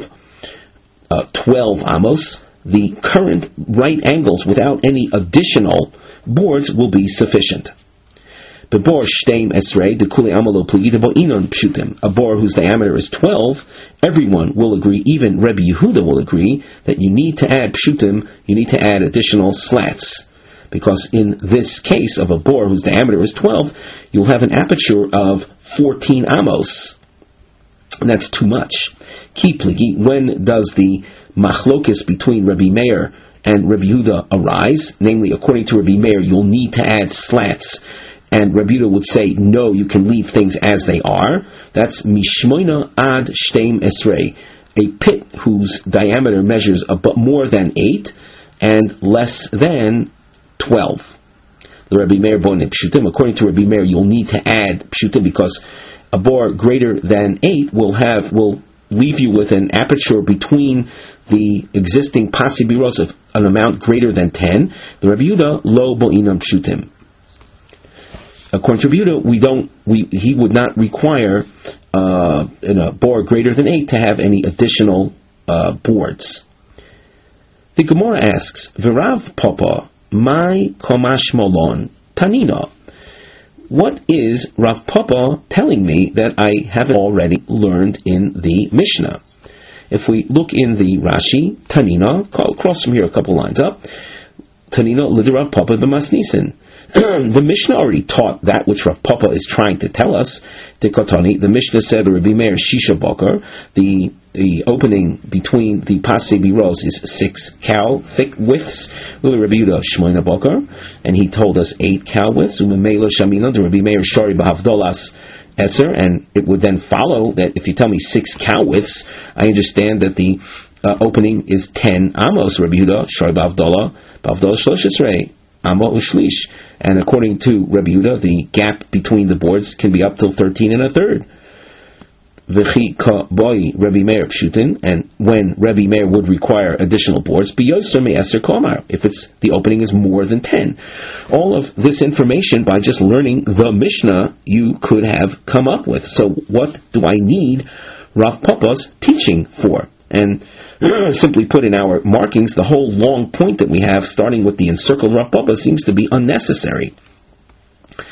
uh, twelve amos, the current right angles without any additional boards will be sufficient. Bebor shteim esrei de kule amalo plugida bo'inam pshutim. A bore whose diameter is twelve, everyone will agree, even Rabbi Yehuda will agree, that you need to add pshutim, you need to add additional slats. Because in this case of a bore whose diameter is twelve, you'll have an aperture of fourteen amos. And that's too much. Ki pligi, when does the machlokis between Rabbi Meir and Rabbi Yehuda arise? Namely, according to Rabbi Meir, you'll need to add slats. And Rabbi Yehuda would say, no, you can leave things as they are. That's mishmoina ad shteim esrei, a pit whose diameter measures about more than eight and less than twelve. The Rabbi Meir bonim pshutim. According to Rabbi Meir, you'll need to add pshutim because a bore greater than eight will have will leave you with an aperture between the existing pasibiros of an amount greater than ten. The Rabbi Yehuda lo bo'inam pshutim. According to Rabbi Yehuda, we don't. We he would not require uh, in a bore greater than eight to have any additional uh, boards. The Gemara asks, "V'Rav Papa, my komash molon tanina." What is Rav Papa telling me that I haven't already learned in the Mishnah? If we look in the Rashi, tanina, across from here a couple lines up, tanina l'di Rav Papa b'masnisin. The Mishnah already taught that which Rav Papa is trying to tell us. Tekotani, the Mishnah said, Rabbi Meir Shisha Boker, the the opening between the Pasei Biros is six cow thick widths. Rabbi Yehuda Shmoina Boker, and he told us eight cow widths. Umemela Shamina, the Rabbi Meir Shari B'Havdolas Eser, and it would then follow that if you tell me six cow widths, I understand that the uh, opening is ten amos. Rabbi Yehuda Shari B'Havdolah B'Havdolah Shloshisrei. And according to Rabbi Yehuda, the gap between the boards can be up till thirteen and a third. V'chi ka boi Rabbi Meir pshutin, and when Rabbi Meir would require additional boards, biyoser me'eser komar, if it's the opening is more than ten. All of this information, by just learning the Mishnah, you could have come up with. So what do I need Rav Papa's teaching for? And simply put, in our markings, the whole long point that we have, starting with the encircled Rav Papa, seems to be unnecessary.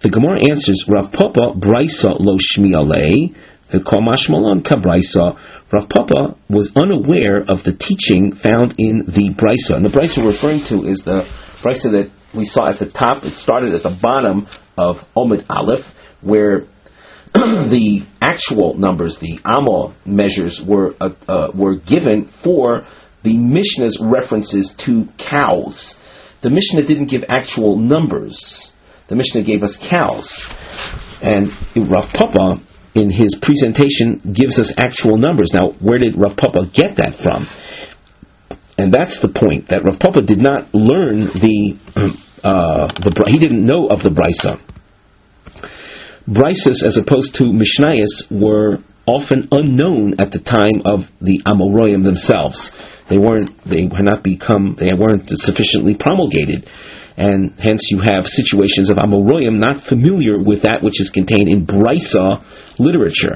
the Gemara answers, Rav Papa Braisa lo shmi alei, v'kol mashmalon ka Braisa. Rav Papa was unaware of the teaching found in the Braisa. And the Braisa we're referring to is the Braisa that we saw at the top. It started at the bottom of Omid Aleph, where the actual numbers, the Amo measures, were uh, uh, were given for the Mishnah's references to cows. The Mishnah didn't give actual numbers. The Mishnah gave us cows. And Rav Papa, in his presentation, gives us actual numbers. Now, where did Rav Papa get that from? And that's the point, that Rav Papa did not learn the, uh, the he didn't know of the Braisa. Braisas, as opposed to Mishnayos, were often unknown at the time of the Amoraim themselves. They weren't, they had not become, they weren't sufficiently promulgated. And hence you have situations of Amoraim not familiar with that which is contained in Braisa literature.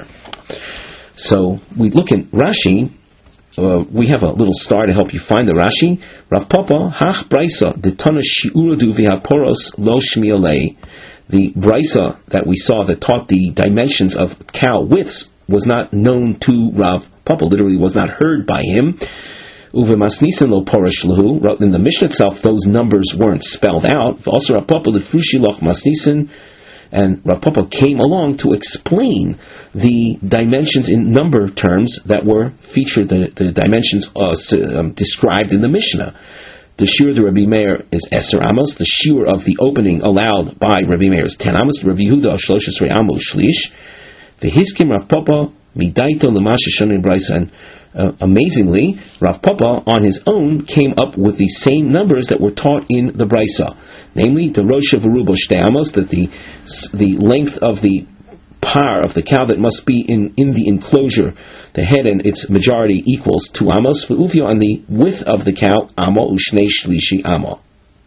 So we look at Rashi. Uh, we have a little star to help you find the Rashi. Rav Papa hach Braisa detana shiuradu v'haporos lo shmi alei. The Braisa that we saw that taught the dimensions of cow widths was not known to Rav Papa. Literally was not heard by him. Uve masnisin lo porosh lahu. In the Mishnah itself, those numbers weren't spelled out. Also, Rav Papa lefrushi loch masnisin, and Rav Papa came along to explain the dimensions in number terms that were featured, the, the dimensions uh, um, described in the Mishnah. The shiur of Rabbi Meir is Eser Amos. The shiur of the opening allowed by Rabbi Meir is ten Amos. Rabbi Yehuda Shlosh Esrei Amos Shlish. The Hiskim Rav Papa midaito l'masha shonim Braisa. And uh, amazingly, Rav Papa on his own came up with the same numbers that were taught in the Braisa, namely the Rosh of Arubo Shtei Amos, that the the length of the par of the cow that must be in, in the enclosure, the head and its majority equals two amos, v'uvio, and the width of the cow, amo, ushnei shlishi amo.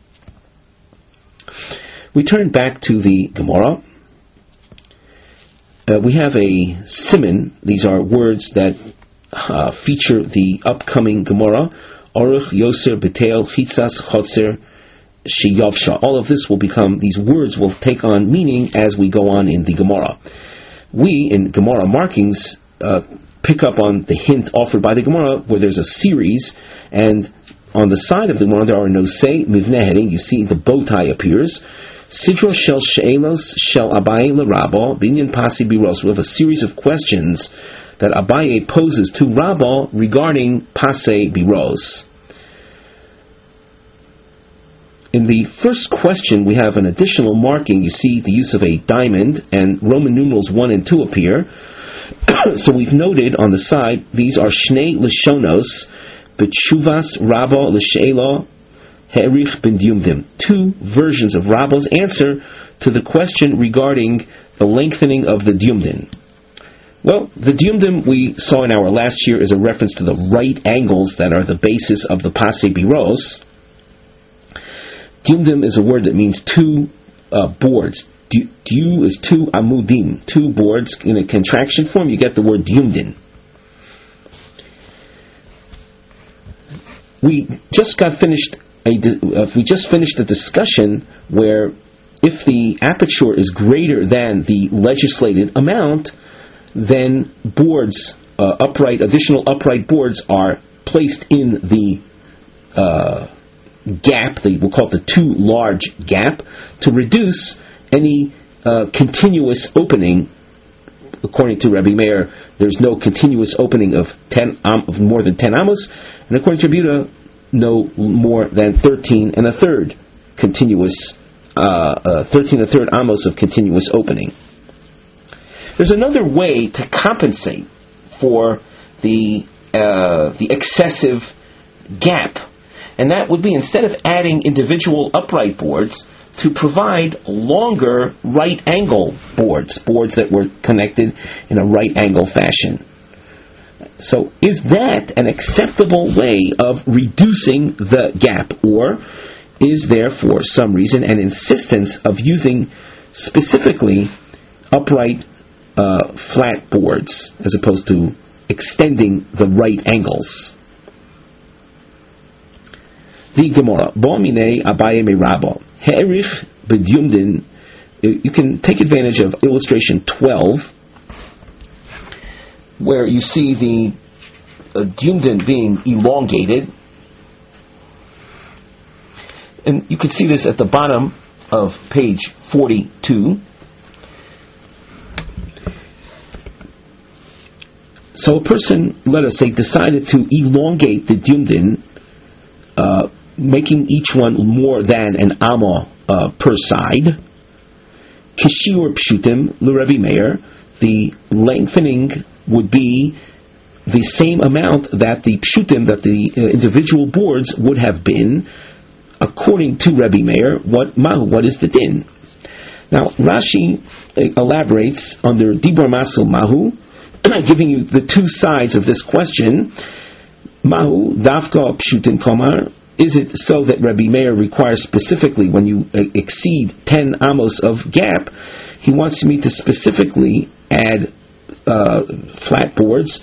We turn back to the Gemara. Uh, we have a siman. These are words that uh, feature the upcoming Gemara. Oruch, Yoser, Betel, Chitzas, Chotzer, Sheyavsha. All of this will become, these words will take on meaning as we go on in the Gemara. We, in Gemara markings, uh, pick up on the hint offered by the Gemara, where there's a series, and on the side of the Gemara there are no say, mivneh heading, you see the bow tie appears. Sidro shel she'elos shel Abaye l'Rabba, binyan pasi biros. We have a series of questions that Abaye poses to Rabba regarding pase biros. In the first question, we have an additional marking. You see the use of a diamond, and Roman numerals one and two appear. So we've noted on the side, these are Shnei Lishonos, B'tshuvas Rabba L'She'ela He'erich Ben Dyumdim. Two versions of Rabba's answer to the question regarding the lengthening of the Dyumdin. Well, the Dyumdim we saw in our last year is a reference to the right angles that are the basis of the Pase Biros. Dyumdim is a word that means two uh, boards. Du is two amudim, two boards. In a contraction form, you get the word dyumdin. We just got finished. A, uh, we just finished a discussion where, if the aperture is greater than the legislated amount, then boards, uh, upright, additional upright boards, are placed in the Uh, gap, the, we'll call it the too large gap, to reduce any uh, continuous opening. According to Rabbi Meir, there's no continuous opening of ten um, of more than ten amos, and according to Rabbi Yehuda, no more than thirteen and a third continuous, uh, uh, thirteen and a third amos of continuous opening. There's another way to compensate for the uh, the excessive gap. And that would be, instead of adding individual upright boards, to provide longer right angle boards, boards that were connected in a right angle fashion. So is that an acceptable way of reducing the gap, or is there for some reason an insistence of using specifically upright uh, flat boards as opposed to extending the right angles? The Gemara, Bo'amine Abaye me Rabba, He'erich b'dyumdin you can take advantage of illustration twelve, where you see the uh, Yumdin being elongated. And you can see this at the bottom of page forty-two. So a person, let us say, decided to elongate the Yumdin, uh, making each one more than an amma uh, per side. Kishiur pshutim l'Rebbe Meir, the lengthening would be the same amount that the pshutim, that the uh, individual boards would have been, according to Rebbe Meir. What mahu? What is the din? Now Rashi elaborates under Dibur Masul Mahu, giving you the two sides of this question. Mahu dafka pshutin komar. Is it so that Rebbe Meir requires specifically when you uh, exceed ten amos of gap, he wants me to specifically add uh, flat boards?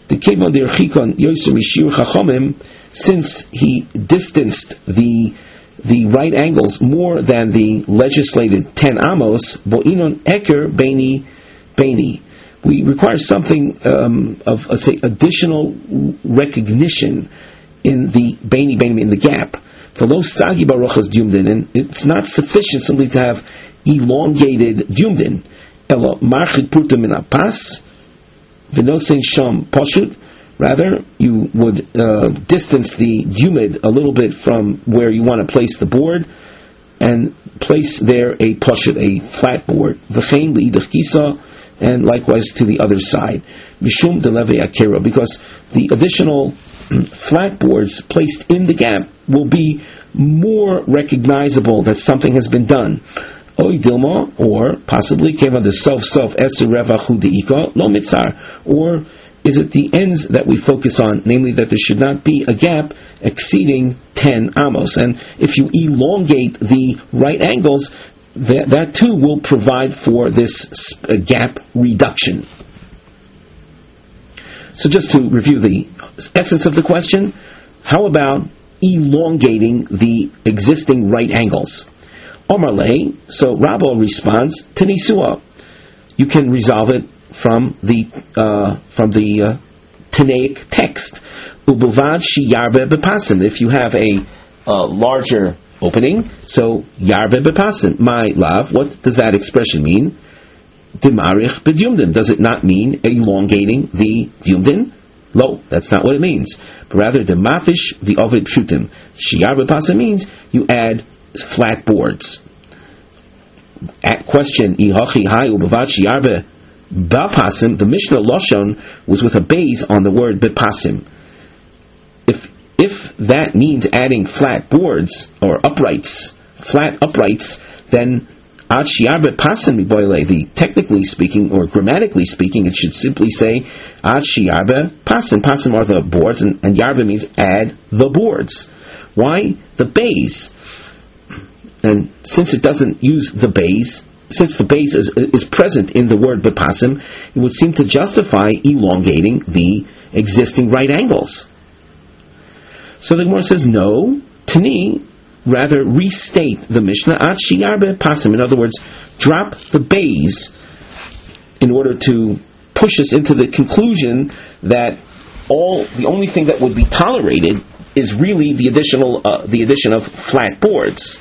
Since he distanced the the right angles more than the legislated ten amos, bo'inon eker beini beini. We require something um, of uh, say additional recognition in the beini beini, in the gap. For lo sagi baruchas dyumdin, and it's not sufficient simply to have elongated dyumdin. Elo marchik purta min apas v'nosein sham poshut. Rather, you would uh, distance the dyumid a little bit from where you want to place the board, and place there a poshut, a flat board. V'chein li'idach kisa, and likewise to the other side. Mishum deleve akera, because the additional flat boards placed in the gap will be more recognizable that something has been done. Oy dilma, or possibly keva de self self eser revachu deika lo mitzar, or is it the ends that we focus on, namely that there should not be a gap exceeding ten amos, and if you elongate the right angles, that, that too will provide for this uh, gap reduction. So just to review the essence of the question, how about elongating the existing right angles? Omar lei, so Rabbo responds, Tanisua. You can resolve it from the uh, from the uh, Tanaic text. Ubuvad shi yarbe bepasim. If you have a uh, larger opening, so yarbe bepasim. My love, what does that expression mean? Dimarich b'dyumdin. Does it not mean elongating the dyumdin? Lo, that's not what it means. But rather, demafish the ovid pshutim. Shiyar b'pasim means you add flat boards. At question, ihachi hai u'bavad shiyar b'pasim, the Mishnah Lashon was with a base on the word b'pasim. If if that means adding flat boards or uprights, flat uprights, then Ad shiarbe pasim miboile, the technically speaking or grammatically speaking, it should simply say Ad shiarbe pasim. Pasim are the boards, and, and yarbe means add the boards. Why the base? And since it doesn't use the base, since the base is, is present in the word bepasim, it would seem to justify elongating the existing right angles. So the Gemara says no. Tani, rather restate the Mishnah at shiyarbe pasim. In other words, drop the bays in order to push us into the conclusion that all the only thing that would be tolerated is really the additional uh, the addition of flat boards.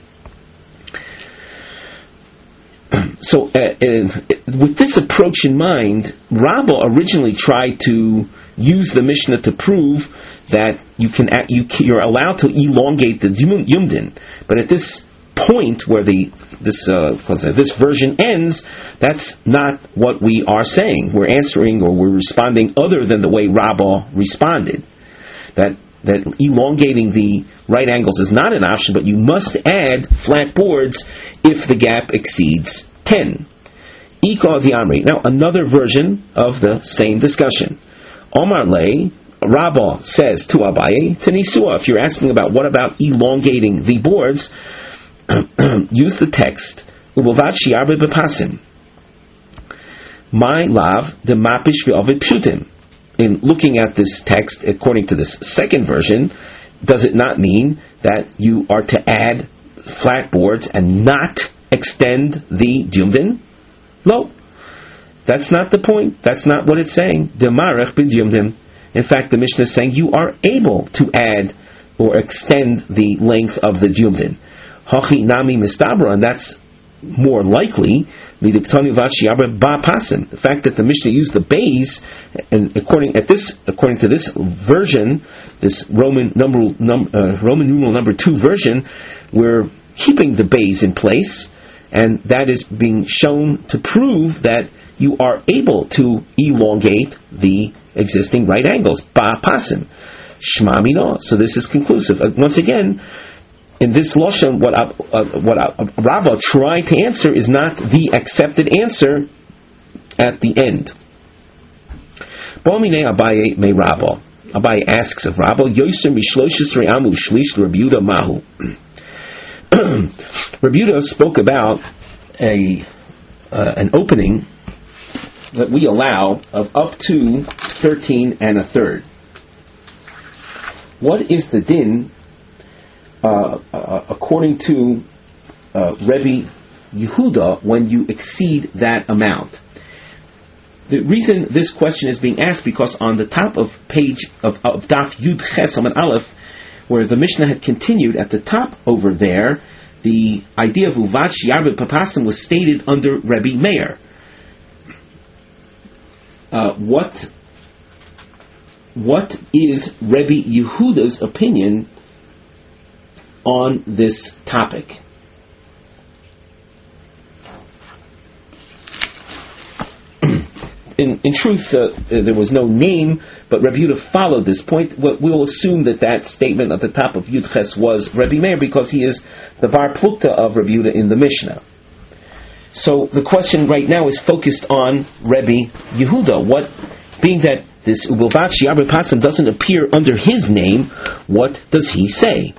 So, uh, uh, with this approach in mind, Rabbah originally tried to use the Mishnah to prove that you can you, you're allowed to elongate the Yumdin, but at this point where the this uh, this version ends, that's not what we are saying. We're answering or we're responding other than the way Rabbah responded. That that elongating the right angles is not an option, but you must add flat boards if the gap exceeds ten. Ika Amri. Now another version of the same discussion. Omar Lei, Rabbah says to Abaye, Tanisua, if you're asking about what about elongating the boards, use the text, Ubovad shiarbe bepasim. My lav de mapish v'ovid pshutim. In looking at this text, according to this second version, does it not mean that you are to add flat boards and not extend the Dyumdin? No. That's not the point. That's not what it's saying. Demarech b'Dyumdin. In fact, the Mishnah is saying you are able to add or extend the length of the Dyumdin. Hachi nami mistabra, and that's more likely. The fact that the Mishnah used the bays, and according at this, according to this version, this Roman number, num, uh, Roman numeral number two version, we're keeping the bays in place, and that is being shown to prove that you are able to elongate the existing right angles. Ba pasim, shma mino. So this is conclusive. Uh, once again, in this lashon, what uh, uh, what uh, Rabbah tried to answer is not the accepted answer at the end. Bo'amine Abaye me Rabbah. Abaye asks of Rabbah, Yoser mishloshes re'amu shlish Rabbi Yehuda mahu. Rabbi Yehuda spoke about a uh, an opening that we allow of up to thirteen and a third. What is the din uh, uh, according to uh, Rebbe Yehuda when you exceed that amount? The reason this question is being asked because on the top of page of, of Daf Yud Ches Amud Aleph, where the Mishnah had continued at the top over there, the idea of Uvat Yarbe Papasim was stated under Rebbe Meir. Uh, what what is Rebbe Yehuda's opinion on this topic? In, in truth, uh, there was no name, but Rebbe Yehuda followed this point. We'll assume that that statement at the top of Yud Ches was Rebbe Meir because he is the Bar Plukta of Rebbe Yehuda in the Mishnah. So the question right now is focused on Rebbe Yehuda. What, being that this Ubilvat Yarbe Pasim doesn't appear under his name, what does he say?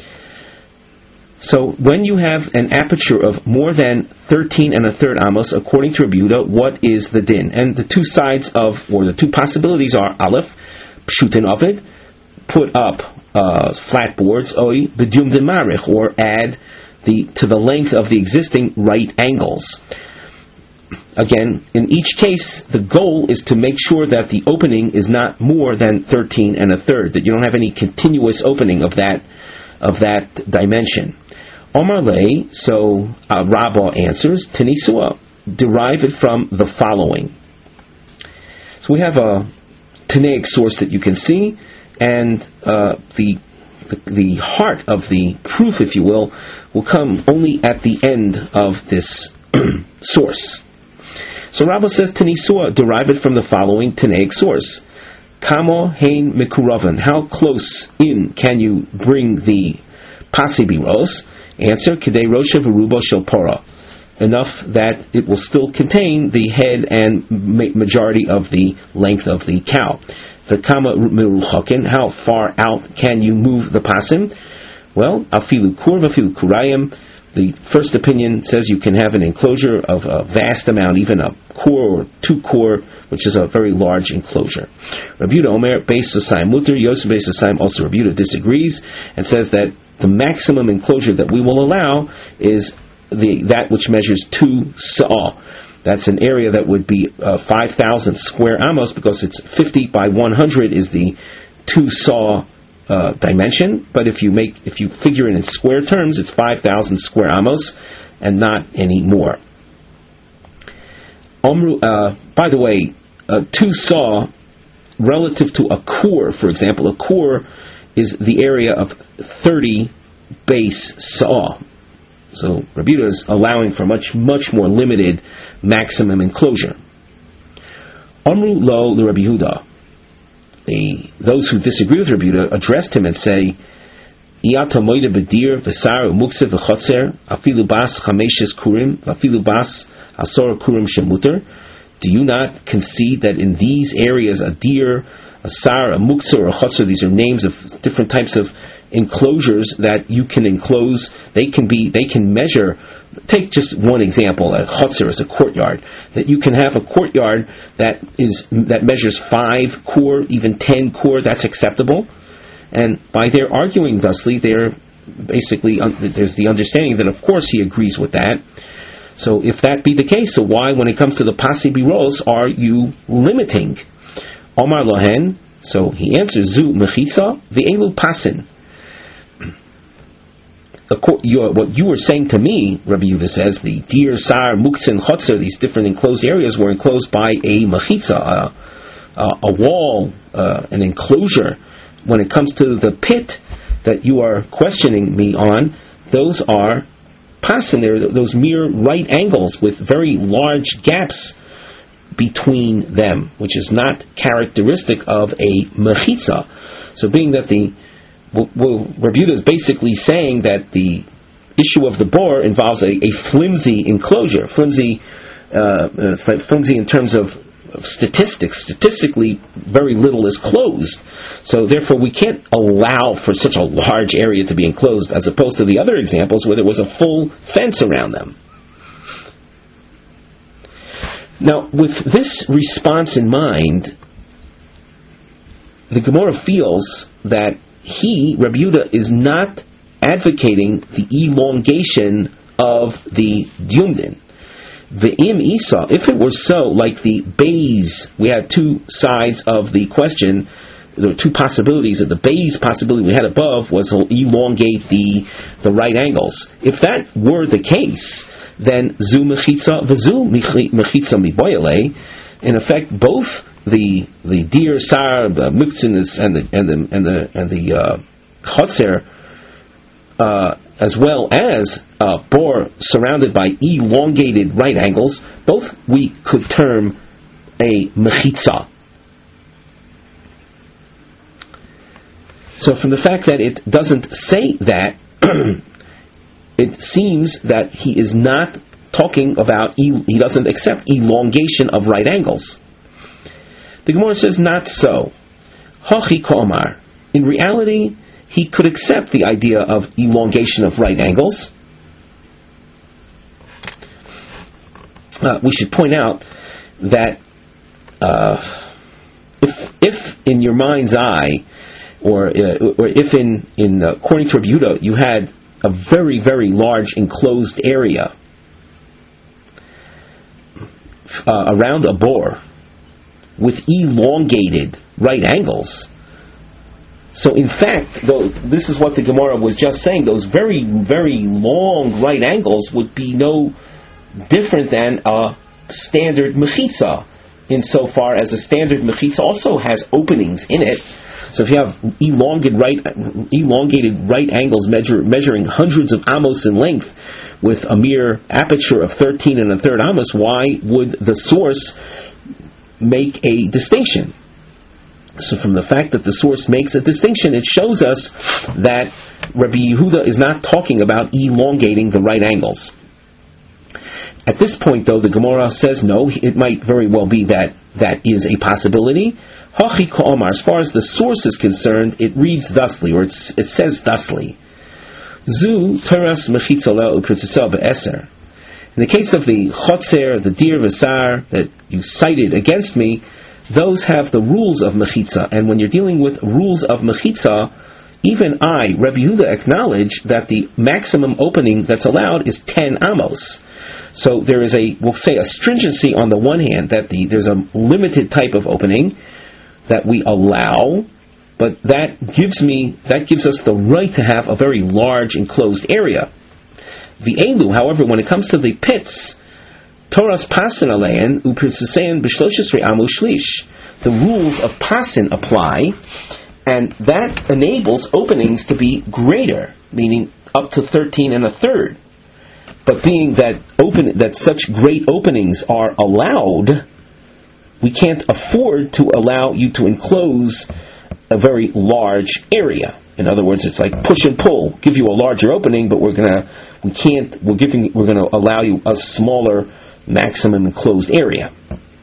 So when you have an aperture of more than thirteen and a third amos, according to Rebbe Yehuda, what is the din? And the two sides of, or the two possibilities are Aleph, pshutin of it, put up uh, flat boards, oi b'dyumdin marich, or add the to the length of the existing right angles. Again, in each case, the goal is to make sure that the opening is not more than thirteen and a third, that you don't have any continuous opening of that of that dimension. Omar Lei, so uh, Rabbah answers, Tenisua, derive it from the following. So we have a Tanaic source that you can see, and uh, the, the the heart of the proof, if you will, will come only at the end of this source. So Rabbah says, Tenisua, derive it from the following Tanaic source. Kamo hein mikuravan, how close in can you bring the pasibiros? Answer, Kedei Rosha V'Rubo Shel Pora, enough that it will still contain the head and ma- majority of the length of the cow. V'Kama Meruchakin, how far out can you move the pasim? Well, Afilu Kur V'Afilu Kurayim, the first opinion says you can have an enclosure of a vast amount, even a core or two core, which is a very large enclosure. Rabbi Yehuda Omer, Beis Sosayim Muter, Yosef Beis Sosayim, also Rabbi Yehuda disagrees and says that the maximum enclosure that we will allow is the that which measures two sa'ah. That's an area that would be uh, five thousand square amos, because it's fifty by one hundred is the two saw uh, dimension. But if you make if you figure it in square terms, it's five thousand square amos and not any more. Omru, uh, by the way, uh, two saw relative to a core, for example, a core is the area of thirty base saw. So Rabbi Yehuda is allowing for much, much more limited maximum enclosure. Amru lo le Rabbi Yehuda. The those who disagree with Rabbi Yehuda addressed him and say, Iyata moide bedir v'sar u'mukse v'chotzer afilu bas chameshes kurim afilu bas asor kurim shemuter. Do you not concede that in these areas a deer, a sar, a muktzah, or a chutzah, these are names of different types of enclosures that you can enclose, they can be, they can measure, take just one example, a chutzah is a courtyard, that you can have a courtyard that is, that measures five core, even ten core, that's acceptable. And by their arguing thusly, they're basically, un- there's the understanding that of course he agrees with that. So if that be the case, so why, when it comes to the Pasi Biros, are you limiting? Omar Lohen, so he answers, Zu Mechitza V'elu Pasin. What you were saying to me, Rabbi Yehuda says, the Dir, Sar, Muktzin, Chotzer, these different enclosed areas were enclosed by a Mechitza, a, a, a wall, uh, an enclosure. When it comes to the pit that you are questioning me on, those are pasin, they're those mere right angles with very large gaps between them, which is not characteristic of a mechitza. So being that the well, well, Rabbi Yehuda is basically saying that the issue of the bor involves a, a flimsy enclosure, flimsy, uh, uh, flimsy in terms of, of statistics. Statistically, very little is closed. So therefore, we can't allow for such a large area to be enclosed, as opposed to the other examples where there was a full fence around them. Now, with this response in mind, the Gemara feels that he, Rabbi Yehuda, is not advocating the elongation of the Dyumdin. The Im Isa, if it were so, like the bays, we had two sides of the question, there were two possibilities. The bays possibility we had above was to elongate the, the right angles. If that were the case, then Zu Mechitza V'Zu Mechitza Miboyale, in effect, both the the Dir, Sar, the Muktzin, and the and the and the and the uh, Chotzer, uh, as well as uh, bor surrounded by elongated right angles, both we could term a mechitza. So from the fact that it doesn't say that, it seems that he is not talking about, he doesn't accept elongation of right angles. The Gemara says, not so. Hachi Komar. In reality, he could accept the idea of elongation of right angles. Uh, we should point out that uh, if, if in your mind's eye, or uh, or if in in uh, according to Rabbi Yehuda, you had a very very large enclosed area uh, around a bor with elongated right angles. So in fact, those, this is what the Gemara was just saying, those very, very long right angles would be no different than a standard mechitza, insofar as a standard mechitza also has openings in it. So if you have elongated right, elongated right angles measure, measuring hundreds of amos in length with a mere aperture of thirteen and a third amos, why would the source make a distinction? So from the fact that the source makes a distinction, it shows us that Rabbi Yehuda is not talking about elongating the right angles. At this point, though, the Gemara says no, it might very well be that that is a possibility. Hachi ka'omar, as far as the source is concerned, it reads thusly, or it's, it says thusly. Zu teras mechitza leo u'pritzisel be'eser. In the case of the chotzer, the dir v'sar that you cited against me, those have the rules of mechitza, and when you're dealing with rules of mechitza, even I, Rabbi Yehuda, acknowledge that the maximum opening that's allowed is ten amos. So there is a, we'll say, a stringency on the one hand, that the there's a limited type of opening that we allow, but that gives me, that gives us the right to have a very large enclosed area. The elu, however, when it comes to the pits, Torah's pasin alein u'pritzusein b'shloshes amu shlish. The rules of pasin apply, and that enables openings to be greater, meaning up to thirteen and a third. But being that open, that such great openings are allowed, we can't afford to allow you to enclose a very large area. In other words, it's like push and pull. Give you a larger opening, but we're gonna, we can't. We're giving. We're gonna allow you a smaller maximum enclosed area.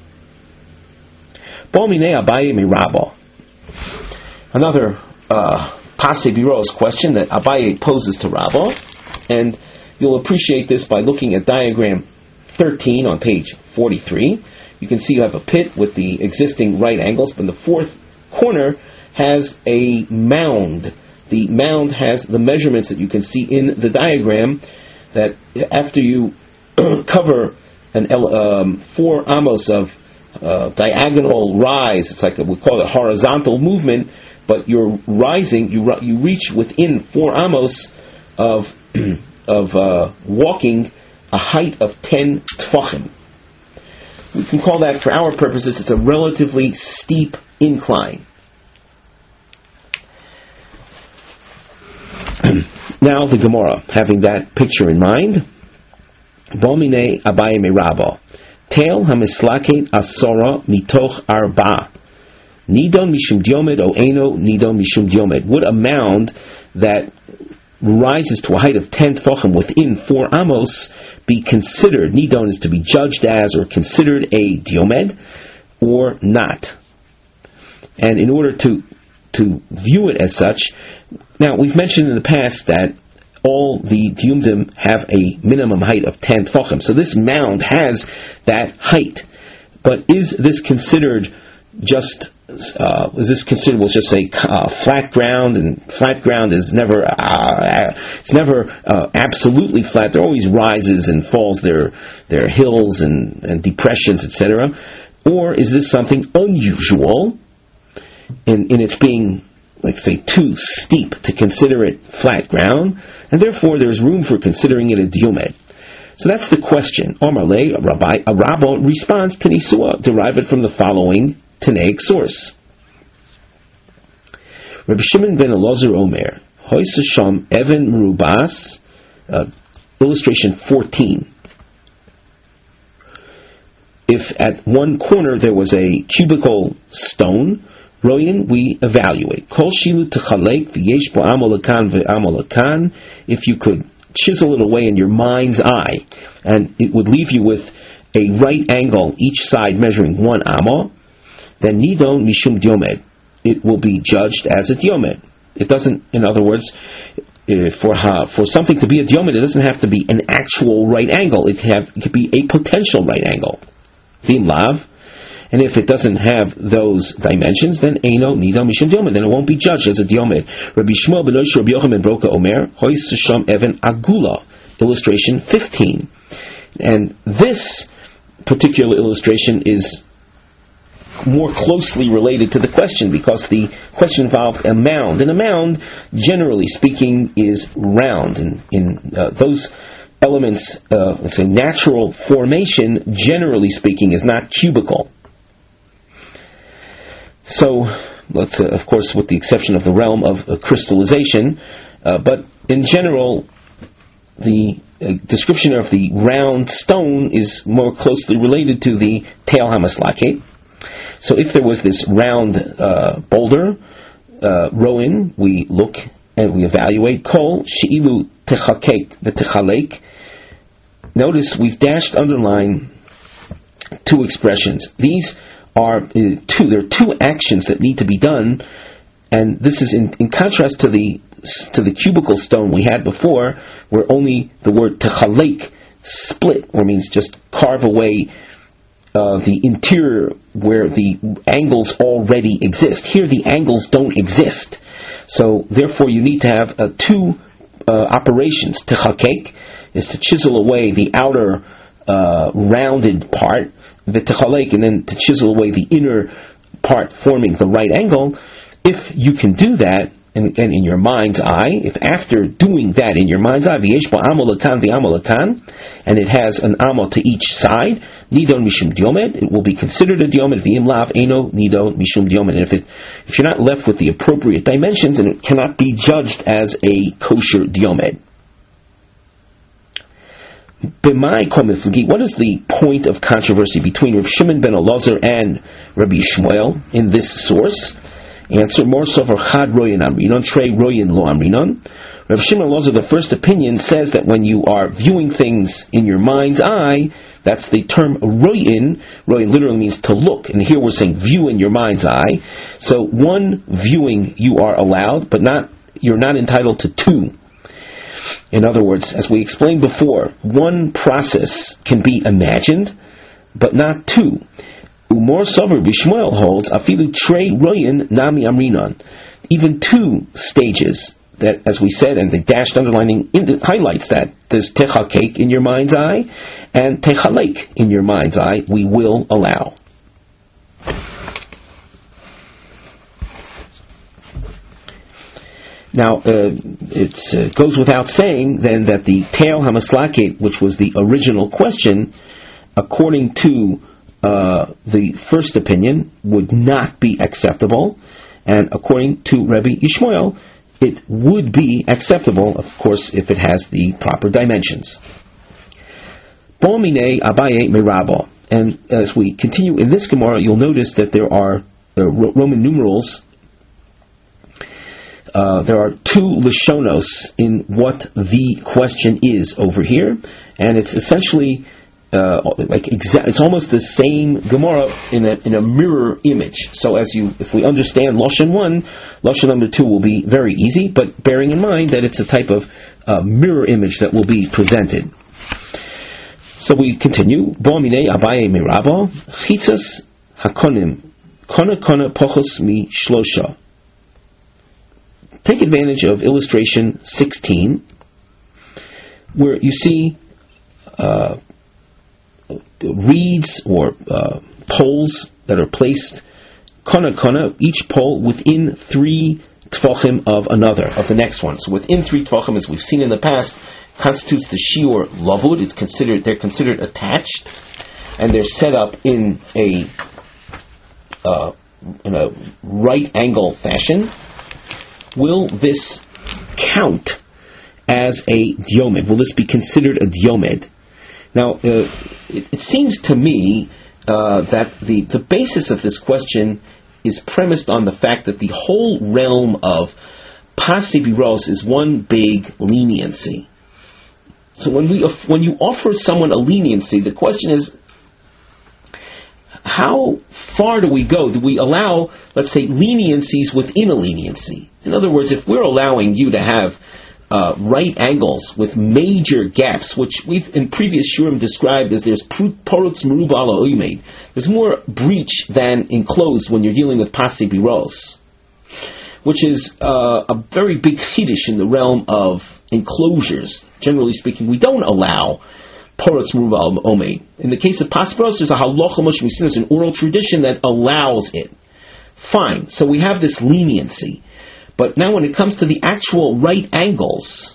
Another uh, Pasi Biros question that Abaye poses to Rabba, and you'll appreciate this by looking at diagram thirteen on page forty-three. You can see you have a pit with the existing right angles, but in the fourth corner has a mound the mound has the measurements that you can see in the diagram, that after you cover an um, four amos of uh, diagonal rise, it's like a, we call it horizontal movement, but you're rising, you you reach within four amos of of uh, walking a height of ten tfachim. We can call that, for our purposes, it's a relatively steep incline. Now the Gemara, having that picture in mind, Bomine Abaye Merabo, Tel Hamislaket Asora Mitoch Arba, Nidon Mishum Diomed O Eno Nidon Mishum Diomed. Would a mound that rises to a height of ten tefachim within four amos be considered, Nidon is to be judged as or considered a diomed or not? And in order to to view it as such, now we've mentioned in the past that all the diumdim have a minimum height of ten tefachim, so this mound has that height. But is this considered just Uh, is this considered, we'll just say, uh, flat ground? And flat ground is never, uh, it's never uh, absolutely flat. There always rises and falls. There, there are hills and, and depressions, et cetera. Or is this something unusual in, in its being, like say, too steep to consider it flat ground, and therefore there's room for considering it a diomed? So that's the question. Omar Le, a rabbi, a rabbo responds to Nisua, derive it from the following Tanaic source. Rabbi Shimon ben Elazar Omer, Hoysa Sham Evan Merubas, uh, illustration fourteen. If at one corner there was a cubical stone, Royan, we evaluate. Kol shilu techalek v'yesh bo amolakan v'amolakan. If you could chisel it away in your mind's eye, and it would leave you with a right angle, each side measuring one amo, then nidon mishum diomed, it will be judged as a diomed. It doesn't, in other words, uh, for ha, for something to be a diomed, it doesn't have to be an actual right angle. It have it could be a potential right angle. Vim lav, and if it doesn't have those dimensions, then eino nidon mishum diomed, then it won't be judged as a diomed. Rabbi Shmuel ben Yoshua Rabbi Yochanan ben Broka Omer, hois sham even agula, illustration fifteen, and this particular illustration is more closely related to the question, because the question involved a mound, and a mound, generally speaking, is round. And in uh, those elements, uh, let's say natural formation, generally speaking, is not cubical. So, let's uh, of course, with the exception of the realm of uh, crystallization, uh, but in general, the uh, description of the round stone is more closely related to the Teil HaMaslaket. So if there was this round uh, boulder, uh, roin, we look and we evaluate. Kol she'ilu techakek v'techalek. Notice we've dashed underline two expressions. These are uh, two. There are two actions that need to be done, and this is in, in contrast to the to the cubical stone we had before, where only the word techalek, split, or means just carve away Uh, the interior where the angles already exist. Here the angles don't exist. So therefore you need to have uh, two uh, operations. Techakek is to chisel away the outer uh, rounded part, v'techalek, and then to chisel away the inner part forming the right angle. If you can do that, and, and in your mind's eye, if after doing that in your mind's eye, v'yesh bo amolakan v'amolakan, and it has an amo to each side, nidon mishum diomed, it will be considered a diomed. V'im lav eno nidon mishum diomed. And if it, if you're not left with the appropriate dimensions, then it cannot be judged as a kosher diomed. B'mai komifligi, what is the point of controversy between Rav Shimon ben Elazar and Rabbi Shmuel in this source? Answer: More sofer chad royin amrinon, trey royin lo amrinon. Rav Shimon Elazar, the first opinion, says that when you are viewing things in your mind's eye, that's the term royin. Royin literally means to look, and here we're saying view in your mind's eye. So one viewing you are allowed, but not you're not entitled to two. In other words, as we explained before, one process can be imagined, but not two. Umor Sover Bishmuel holds afilu trei royin nami amrinon. Even two stages that, as we said, and the dashed underlining indi- highlights that there's techakek in your mind's eye, and techalek in your mind's eye, we will allow. Now, uh, it uh, goes without saying then that the Te'el HaMaslaket, which was the original question, according to uh, the first opinion, would not be acceptable, and according to Rabbi Yishmael, it would be acceptable, of course, if it has the proper dimensions. Bo'mine Abaye Merabo. And as we continue in this Gemara, you'll notice that there are uh, Roman numerals. Uh, there are two Lashonos in what the question is over here, and it's essentially uh, like exa- it's almost the same Gemara in a in a mirror image. So as you, if we understand Lashon one, Lashon number two will be very easy, but bearing in mind that it's a type of uh, mirror image that will be presented. So we continue. Bo'amine Abaye Mirabo Chitzas Hakonim Kona Kona Pochos Mi Shlosha. Take advantage of illustration sixteen, where you see uh, reeds or uh, poles that are placed kona kona, each pole within three tefachim of another, of the next one. So within three tefachim, as we've seen in the past, constitutes the shiur lavud. It's considered they're considered attached, and they're set up in a uh, in a right angle fashion. Will this count as a diomed? Will this be considered a diomed? Now, uh, it, it seems to me uh, that the, the basis of this question is premised on the fact that the whole realm of pasei biros is one big leniency. So when we when you offer someone a leniency, the question is, how far do we go? Do we allow, let's say, leniencies within a leniency? In other words, if we're allowing you to have uh, right angles with major gaps, which we've in previous shurim described as there's porutz meruba ala oimed, there's more breach than enclosed when you're dealing with pasei biros, which is uh, a very big chiddush in the realm of enclosures. Generally speaking, we don't allow porutz meruba ala oimed. In the case of pasei biros, there's a halacha moshe misin, there's an oral tradition that allows it. Fine, so we have this leniency. But now when it comes to the actual right angles,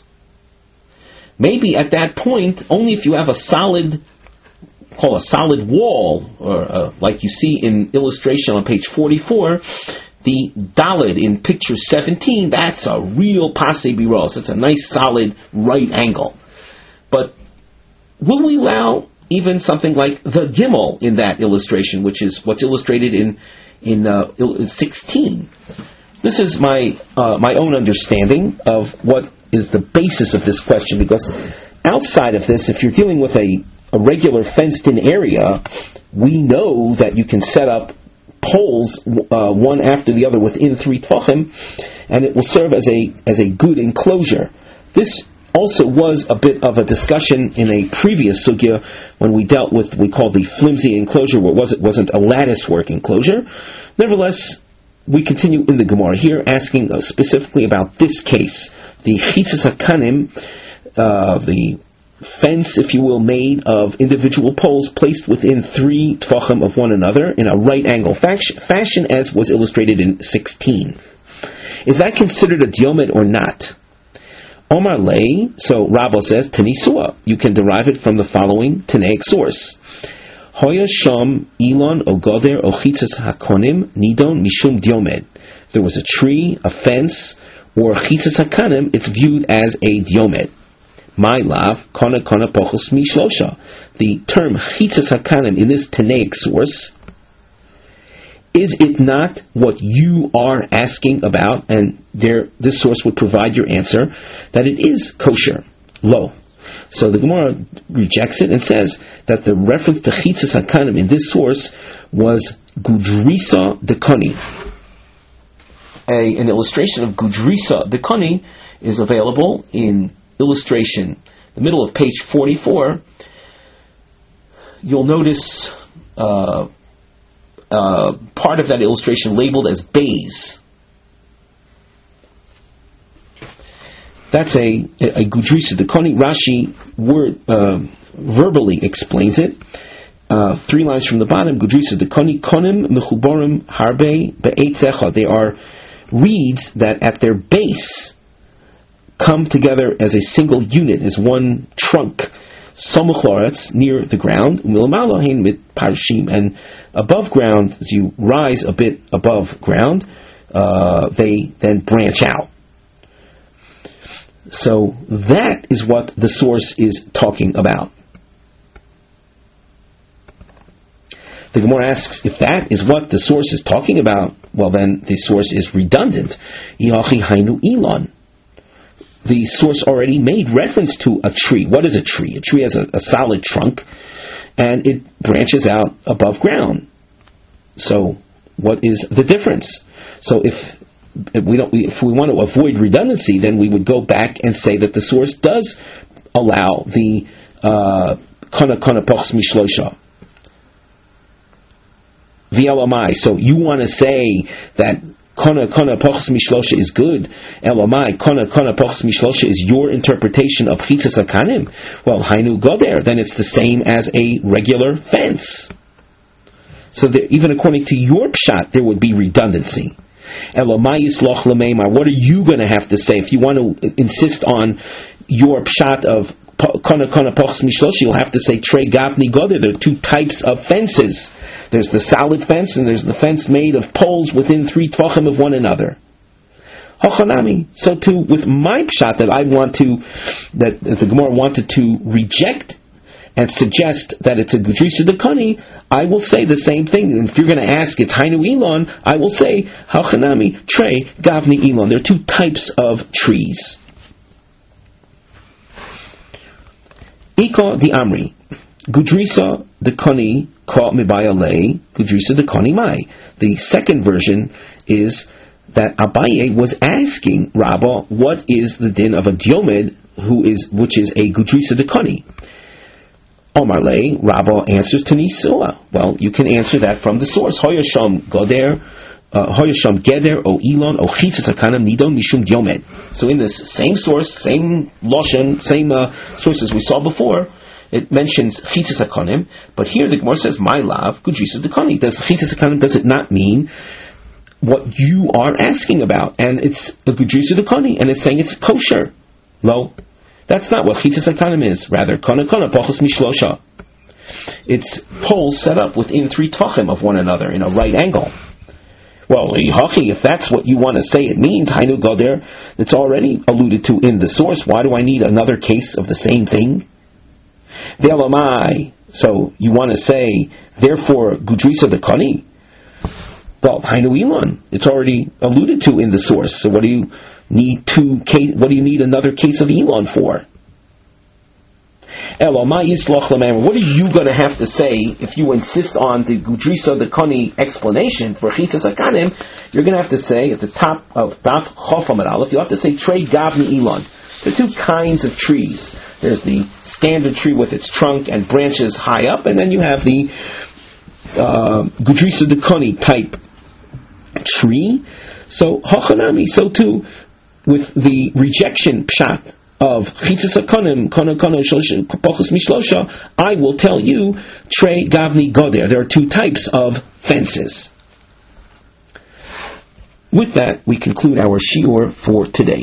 maybe at that point, only if you have a solid, call a solid wall, or uh, like you see in illustration on page forty-four, the dalid in picture seventeen, that's a real pasei biros. It's a nice solid right angle. But will we allow even something like the gimel in that illustration, which is what's illustrated in in, uh, in sixteen? This is my uh, my own understanding of what is the basis of this question, because outside of this, if you're dealing with a, a regular fenced-in area, we know that you can set up poles uh, one after the other within three tefachim, and it will serve as a as a good enclosure. This also was a bit of a discussion in a previous sugya when we dealt with what we call the flimsy enclosure, where it wasn't, wasn't a lattice work enclosure. Nevertheless, we continue in the Gemara here, asking uh, specifically about this case, the chitzas hakanim, uh, the fence, if you will, made of individual poles placed within three tefachim of one another in a right angle fashion, as was illustrated in sixteen. Is that considered a diomed or not? Omar lei, so Rabbo says, Tanisua, you can derive it from the following Tanaic source. Hoya sham ilon ogoder ochitzas hakonim nidon mishum diomed. There was a tree, a fence, or chitzas hakanim, it's viewed as a diomed. My lav, kona kona pochos mi shlosha. The term chitzas hakanim in this Tanaic source, is it not what you are asking about? And there, this source would provide your answer, that it is kosher. Lo. So the Gemara rejects it and says that the reference to chitzas hakanim in this source was gudrisa dekoni. A, an illustration of gudrisa dekoni is available in illustration, the middle of page forty-four. You'll notice uh, uh, part of that illustration labeled as bays. That's a a Gudrisa Dekoni. Rashi word uh, verbally explains it. Uh, three lines from the bottom. Gudrisa Dekoni Konim Mechuborim Harbe Be'etzecha. They are reeds that at their base come together as a single unit, as one trunk. Somuch loretz, near the ground. Umilamalohin mit parshim, and above ground, as you rise a bit above ground, uh, they then branch out. So that is what the source is talking about. The Gemara asks, if that is what the source is talking about, well then the source is redundant. Yachi hainu ilon. The source already made reference to a tree. What is a tree? A tree has a, a solid trunk, and it branches out above ground. So, what is the difference? So, if, if we don't, if we want to avoid redundancy, then we would go back and say that the source does allow the kana kana pochs mishlosha. V'elamai. So, you want to say that Kona Kona Pochs Mishlosha is good. Elamai Kona Kona Pochs Mishlosha is your interpretation of Chitzas Akanim. Well, Hainu Goder, then it's the same as a regular fence. So there, even according to your pshat, there would be redundancy. Elamai Yisloch Lameimar. What are you going to have to say if you want to insist on your pshat of Kona Kona Pochs Mishlosha? You'll have to say Trei Gavni Goder. There are two types of fences. There's the solid fence, and there's the fence made of poles within three tvachim of one another. Hochanami. So too, with my pshat that I want to, that the Gemara wanted to reject and suggest that it's a Gudrisa Dekoni, I will say the same thing. And if you're going to ask, it's Hainu Elon, I will say, Hochanami, Trei, Gavni Elon. There are two types of trees. Ika di Amri. Gudrisa Dekoni Ka Mibayale, Gudrisa Dekoni Mai. The second version is that Abaye was asking Rabbah, what is the din of a Diomed who is, which is a Gudrisa Dekoni? Omar Le, Rabbah answers to Nisua. Well, you can answer that from the source. Hoyasham Goder, Hoyasham Geder, O Elon, O Chitzas Hakanam Nidon Mishum Diomed. So in this same source, same Loshen, same uh, sources we saw before, it mentions Chitzas Hakonim, but here the Gemara says, my love, Gudrisa Dekoni. Does Chitzas Hakonim, does it not mean what you are asking about? And it's a Gudrisa Dekoni, and it's saying it's kosher. Lo, that's not what Chitzas Hakonim is. Rather, Kona Kona Pochos Mishlosha. It's poles set up within three tachim of one another in a right angle. Well, if that's what you want to say it means, Hainu Goder, it's already alluded to in the source. Why do I need another case of the same thing? Ve'elamai. So you want to say, therefore, Gudrisa Dekoni? Well, Hainu Elon. It's already alluded to in the source. So what do you need two case? What do you need another case of Elon for? Elamai Yisloch Lameimar. What are you going to have to say if you insist on the Gudrisa Dekoni explanation for Chitzas Hakanim? You're going to have to say at the top of Daf Chof Amud Aleph, you'll have to say Trei Gavni Elon. There are two kinds of trees. There's the standard tree with its trunk and branches high up, and then you have the uh, Gudrisa Dekoni type tree. So, Hochanami, so too, with the rejection pshat of Chitzas Hakonim, Kona Kona Pochos Mishlosha, I will tell you, Trei Gavni Goder. There are two types of fences. With that, we conclude our shiur for today.